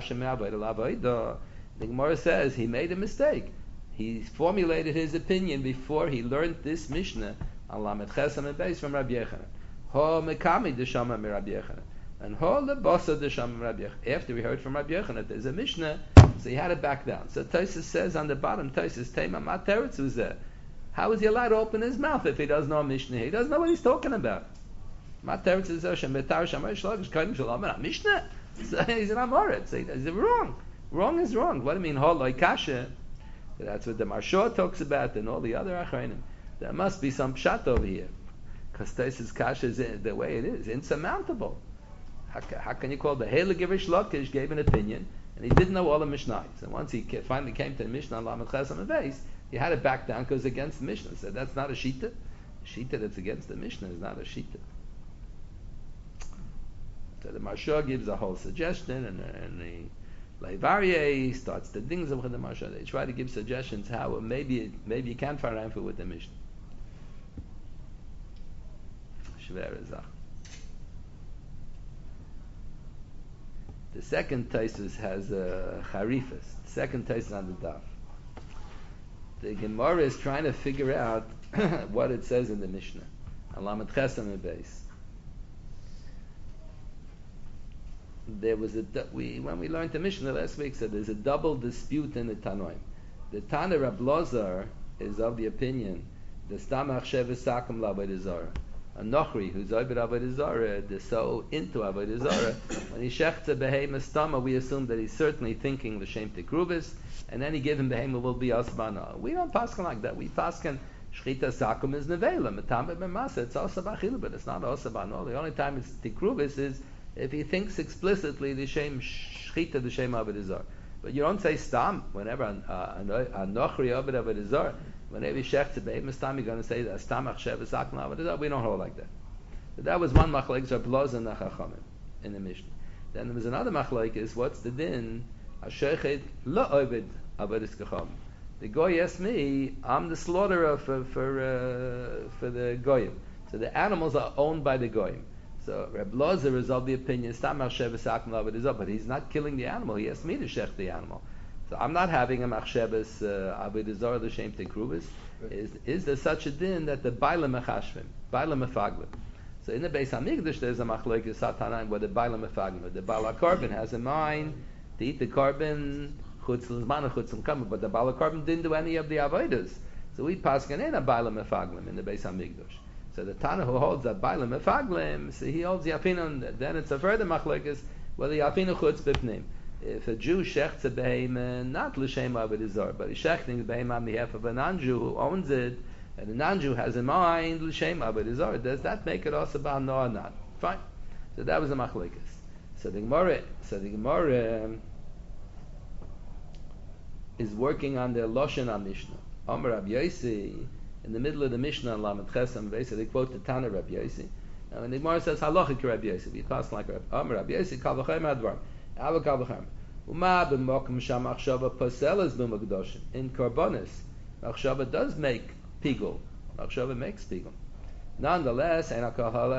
the Gemara says he made a mistake. He formulated his opinion before he learned this Mishnah on Lamed Chesam and Beis from Rabbi Yochanan. Ho mekami deshama mi Rabbi Yochanan. And ho lebasa deshama mi Rabbi Yochanan. After we heard from Rabbi Yochanan, there's a Mishnah, so he had to back down. So Tosfos says on the bottom, Tosfos, Tema ma teretz was there. How is he allowed to open his mouth if he doesn't know Mishnah? He doesn't know what he's talking about. Ma teretz is there, shem betar shamar shlogish kaim shalom and Mishnah. So he's an amoret. So he's wrong. Wrong is wrong. What do you mean, ho loy kasha? That's what the Marsha talks about and all the other achronim. There must be some pshat over here. Because Tosfos kasha is the way it is, insurmountable. How, how can you call the Heilig Rish Lakish gave an opinion and he didn't know all the Mishnayos. And once he finally came to the Mishnah on Lamed Chesam and Beis, he had to back down because against the Mishnah. He said that's not a shita. A shita that's against the Mishnah is not a shita. So the Marsha gives a whole suggestion, and, and the Leivarie starts the things of the Marsha. They try to give suggestions how maybe maybe you can find out with the Mishnah. Shver Zach. The second Tosfos has a uh, charifas. The second Tosfos on the daf. The Gemara is trying to figure out what it says in the Mishnah. Lamed Chesam and Beis. There was a we when we learned the Mishnah last week said there's a double dispute in the Tanoim. The Tana Rab Lazar is of the opinion the Stamach Sheves Sakum L'Avodah Zarah. A Nochri who's over Avodah Zarah, they're so into Avodah Zarah. When he shechts a behemoth stama, we assume that he's certainly thinking l'shem tekrubis, and then he give him behemoth will be asbana. We don't paskin like that. We paskin shchita sakum is nevela, metamet b'masa. It's also b'achilu, but it's not also b'ano. The only time it's tekrubis is if he thinks explicitly the shem shchita the shem Avodah Zarah. But you don't say stam whenever a Nochri over Avodah Zarah. Whenever you shechts a behemoth stam, you're going to say that stamach sheves sakum Avodah Zarah. We don't hold like that. But that was one machlekes Rab Lazar and the Chachamim in the Mishnah. Then there was another machlekes. What's the din? Ashechet lo oved avodas kacham. The goy asked me, I'm the slaughterer for for uh, for the goyim. So the animals are owned by the goyim. So Reb Lazar is of the opinion stamach sheves sakum avodah zarah, but he's not killing the animal. He asked me to shech the animal. So I'm not having a machsheves avodah zarah l'shem tekrubis. Is is there such a din that the baila mechashvim, baila mefaglim? So in the Beis Hamikdash there's a machlokes satanaim where the baila mefaglim, the bala carbon has in mind to eat the carbon chutz l'zman chutz l'kama, but the bala carbon didn't do any of the avodas. So we paskin in a baila mefaglim in the Beis Hamikdash. So the Tana who holds that baila mefaglim, so he holds yafinon. Then it's a further machlokes whether yafinu chutz b'pnim. If a Jew shechts a behemoth, not l'shem avodah zarah, but he's shechting the behemoth on behalf of a non-Jew who owns it, and the non-Jew has in mind l'shem avodah zarah, does that make it also ba'al no or not? Fine. So that was a machlekes. So the Gemara, so the Gemara um, is working on the Lashon HaMishnah. Amar Rabbi Yosi, in the middle of the Mishnah on Lamed Chesam, they quote the Tana Rabbi Yosi. Now when the Gemara says halachic Rabbi Yosi, we pass like Rabbi Amar Rabbi Yosi, kal v'chem advar. Ava kal v'chem. Uma b'mokum sham achshava paselas b'magdoshim. In Karbonis, achshava does make pigul. Achshava makes pigul. Nonetheless, there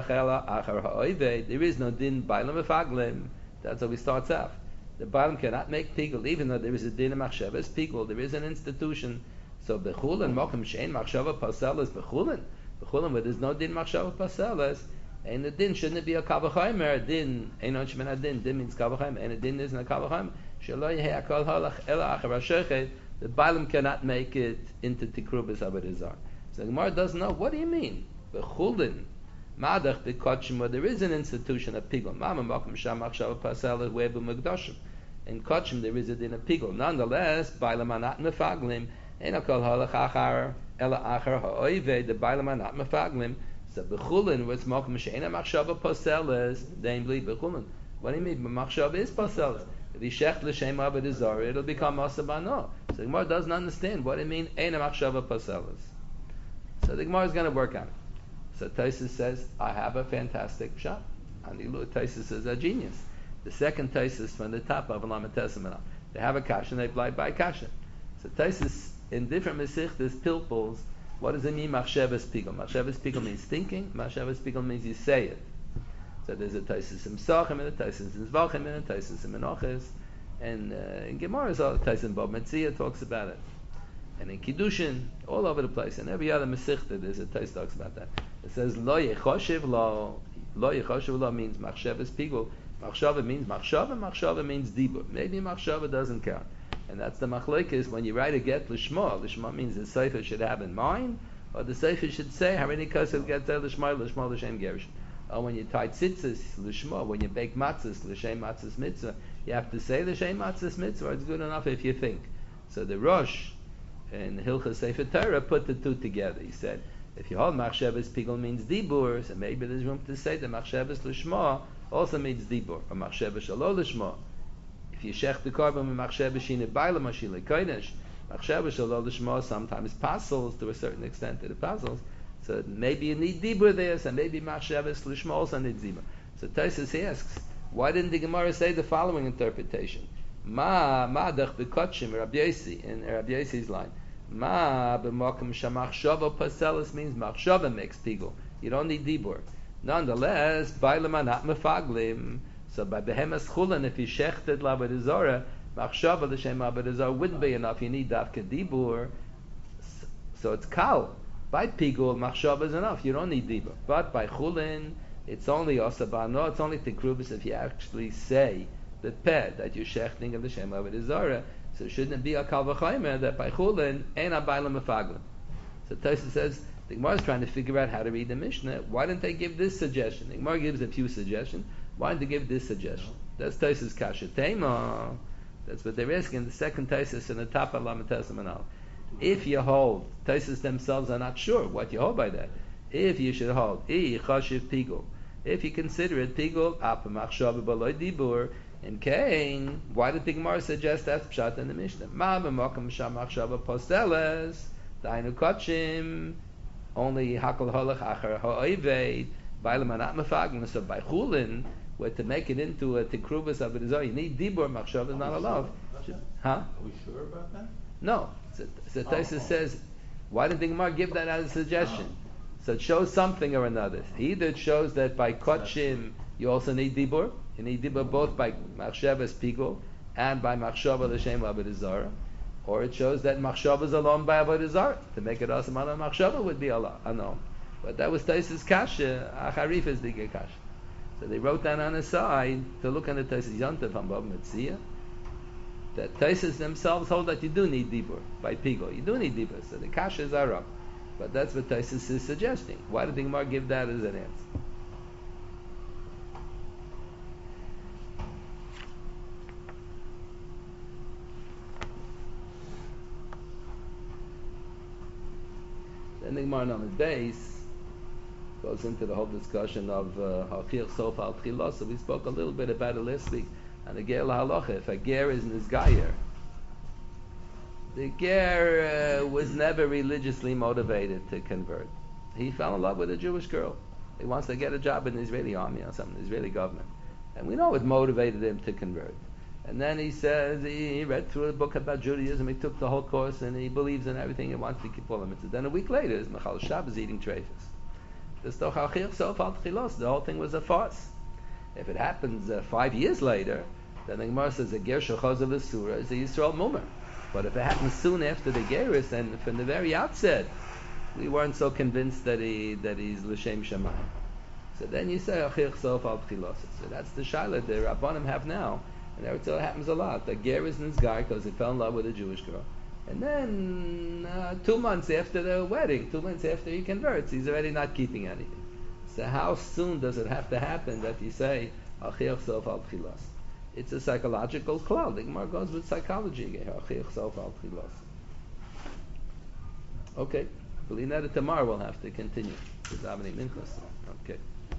is no din bailam efaglim. That's how we start off. The bailam cannot make pigul, even though there is a din of machshavas pigul. There is an institution. So bechulin mokum shein machshava paselas bechulin. Bechulin where there's no din machshava paselas, and the din shouldn't be a kavachaymer. Din einon shemen din. Din means kavachaymer, and a din isn't a kavachaymer. Shelo yehei akol halach ela achar hashechet. The bailam cannot make it into tikrubas avodah zarah. So the Gemara doesn't know. What do you mean? Bechulin, Madach b'kotchim, where there is an institution of pigul. Mama makom sham machshava pasel webu mekdoshim. In kotchim there is a din of pigul. Nonetheless, bailamanat mefaglim, ena kol halach achar ela achar ha'oived, the bailamanat mefaglim. So b'chulin, where it's makom she'ena machshava paseles, namely b'chulin. What do you mean? Machshava is paseles. If you shecht l'shem avodah zarah, it'll become asabano. So the Gemara doesn't understand what it means. Ena machshava paseles. So the Gemara is going to work on it. So Taisus says, I have a fantastic shot. And Taisus is a genius. The second Taisus from the top of Lamed Tesamenah. They have a kasha and they apply by kasha. So Taisus, in different Mesichtas, pilpulls, what does it mean, Machshavas Pigul? Machshavas Pigul means thinking. Machshavas Pigul means you say it. So there's a Taisus in Psachim, and a Taisus in Zvachim, and a Taisus in Menachos. And uh, in Gemara, Taisus in Bob Metzia talks about it. And in Kiddushin, all over the place. And every other Mesichta, there's a Taisus talks about that. It says, Lo Yechoshev Lo. Lo Yechoshev Lo means Machshavas Pigul. Machshava means Machshava, Machshava means Dibur. Maybe Machshava doesn't count. And that's the machlokes when you write a get Lishma. Lishma means the Sefer should have in mind, or the Sefer should say, how many kasev get there Lishma, Lishma, L'Shem Gersh. Or when you tie tzitzis, Lishma, when you bake matzahs, L'Shem Matzahs Mitzvah, you have to say L'Shem Matzahs Mitzvah, it's good enough if you think. So the Rosh in Hilchas Sefer Torah put the two together. He said, if you hold Machshavas Pigul means Dibur, so maybe there's room to say that Machshavas Lishma also means Dibur, or Machshavas Shalo Lishma. If you shech the carbon with Machshavas Shina Baila Mashile Kodesh, Machshavas Shalo Lishma sometimes puzzles to a certain extent to the puzzles. So maybe you need Dibur there, so maybe Machshavas Lishma also needs Dibur. So Taisus asks, why didn't the Gemara say the following interpretation? Ma Madach B'Kotchim, Rabbi Yosi, in Rabbi Yosi's line. Ma b'makom shamachshava paselis means machshava makes pigul. You don't need dibur. Nonetheless, bailamanat mefaglim. So by behemas chulin, if you shechted l'avodah machshava l'shem avodah wouldn't be enough. You need dafka dibur. So it's kal. By pigul, machshava is enough. You don't need dibur. But by chulin, it's only osabano. It's only tikrubis if you actually say the peh that you're shechting of l'shem avodah. So shouldn't it be a kal v'chaymer that by chulin ain't a bailam mefaglim? So Tosfos says the Gemara is trying to figure out how to read the Mishnah. Why didn't they give this suggestion? The Gemara gives a few suggestions. Why didn't they give this suggestion? That's Tosfos kasha tema. That's what they're asking. The second Tosfos in the top of Lamed Tesamenah. If you hold, Tosfos themselves are not sure what you hold by that. If you should hold, I chashiv pigul. If you consider it pigul, apa machshava b'loy dibur. In Cain, why did the Gemara suggest that's pshat in the Mishnah? Ma b'makom shamachshava posteles, dainu kotchim, only hakol holach achar ha'oived, bailamanat mefaglim. So by chulin, where to make it into a tikruvas of it is all you need dibur, machshava is not allowed. Huh? Are we sure about that? No. So, so Tosfos Oh, oh. says, why did the Gemara give that as a suggestion? Oh. So it shows something or another. Either it shows that by kotchim you also need dibur. You need dibur both by machshavas pigul and by machshava l'shem avodah zarah, or it shows that machshava is alone by avodah zarah. To make it also mana machshava would be Allah unknown. But that was Tosfos kasha. Acharif is the kasha. So they wrote down on the side to look on the Tosfos Yontif on Bava Metzia that Tosfos themselves hold that you do need dibur by pigul. You do need dibur. So the kasha is arab. But that's what Tosfos is suggesting. Why did the Gemara give that as an answer? Then the Gemara on the base goes into the whole discussion of Hachir Sof Al Tchilah. So we spoke a little bit about it last week. And the Ger Lahalacha, if a Ger is Nizgayer, the Ger uh, was never religiously motivated to convert. He fell in love with a Jewish girl. He wants to get a job in the Israeli army or something, the Israeli government. And we know it motivated him to convert. And then he says he read through a book about Judaism, he took the whole course, and he believes in everything, and wants to keep all the mitzvahs. Then a week later, his Mechal Shabbos eating treifas. The whole thing was a farce. If it happens uh, five years later, then the Gemara says a ger shechazav l'sura is a Yisrael mumar. But if it happens soon after the gerus, and from the very outset, we weren't so convinced that he that he's l'shem shamayim. So then you say achir sof al tchilos. So that's the shaila the Rabbanim have now. And Eretz Yisrael happens a lot. The ger is in his guy because he fell in love with a Jewish girl. And then uh, two months after the wedding, two months after he converts, he's already not keeping anything. So how soon does it have to happen that you say Achiach sof al tchilas? It's a psychological cloud. The Gemara goes with psychology again. Achiach sof al tchilas. Okay. Believe that tomorrow we'll have to continue. Okay.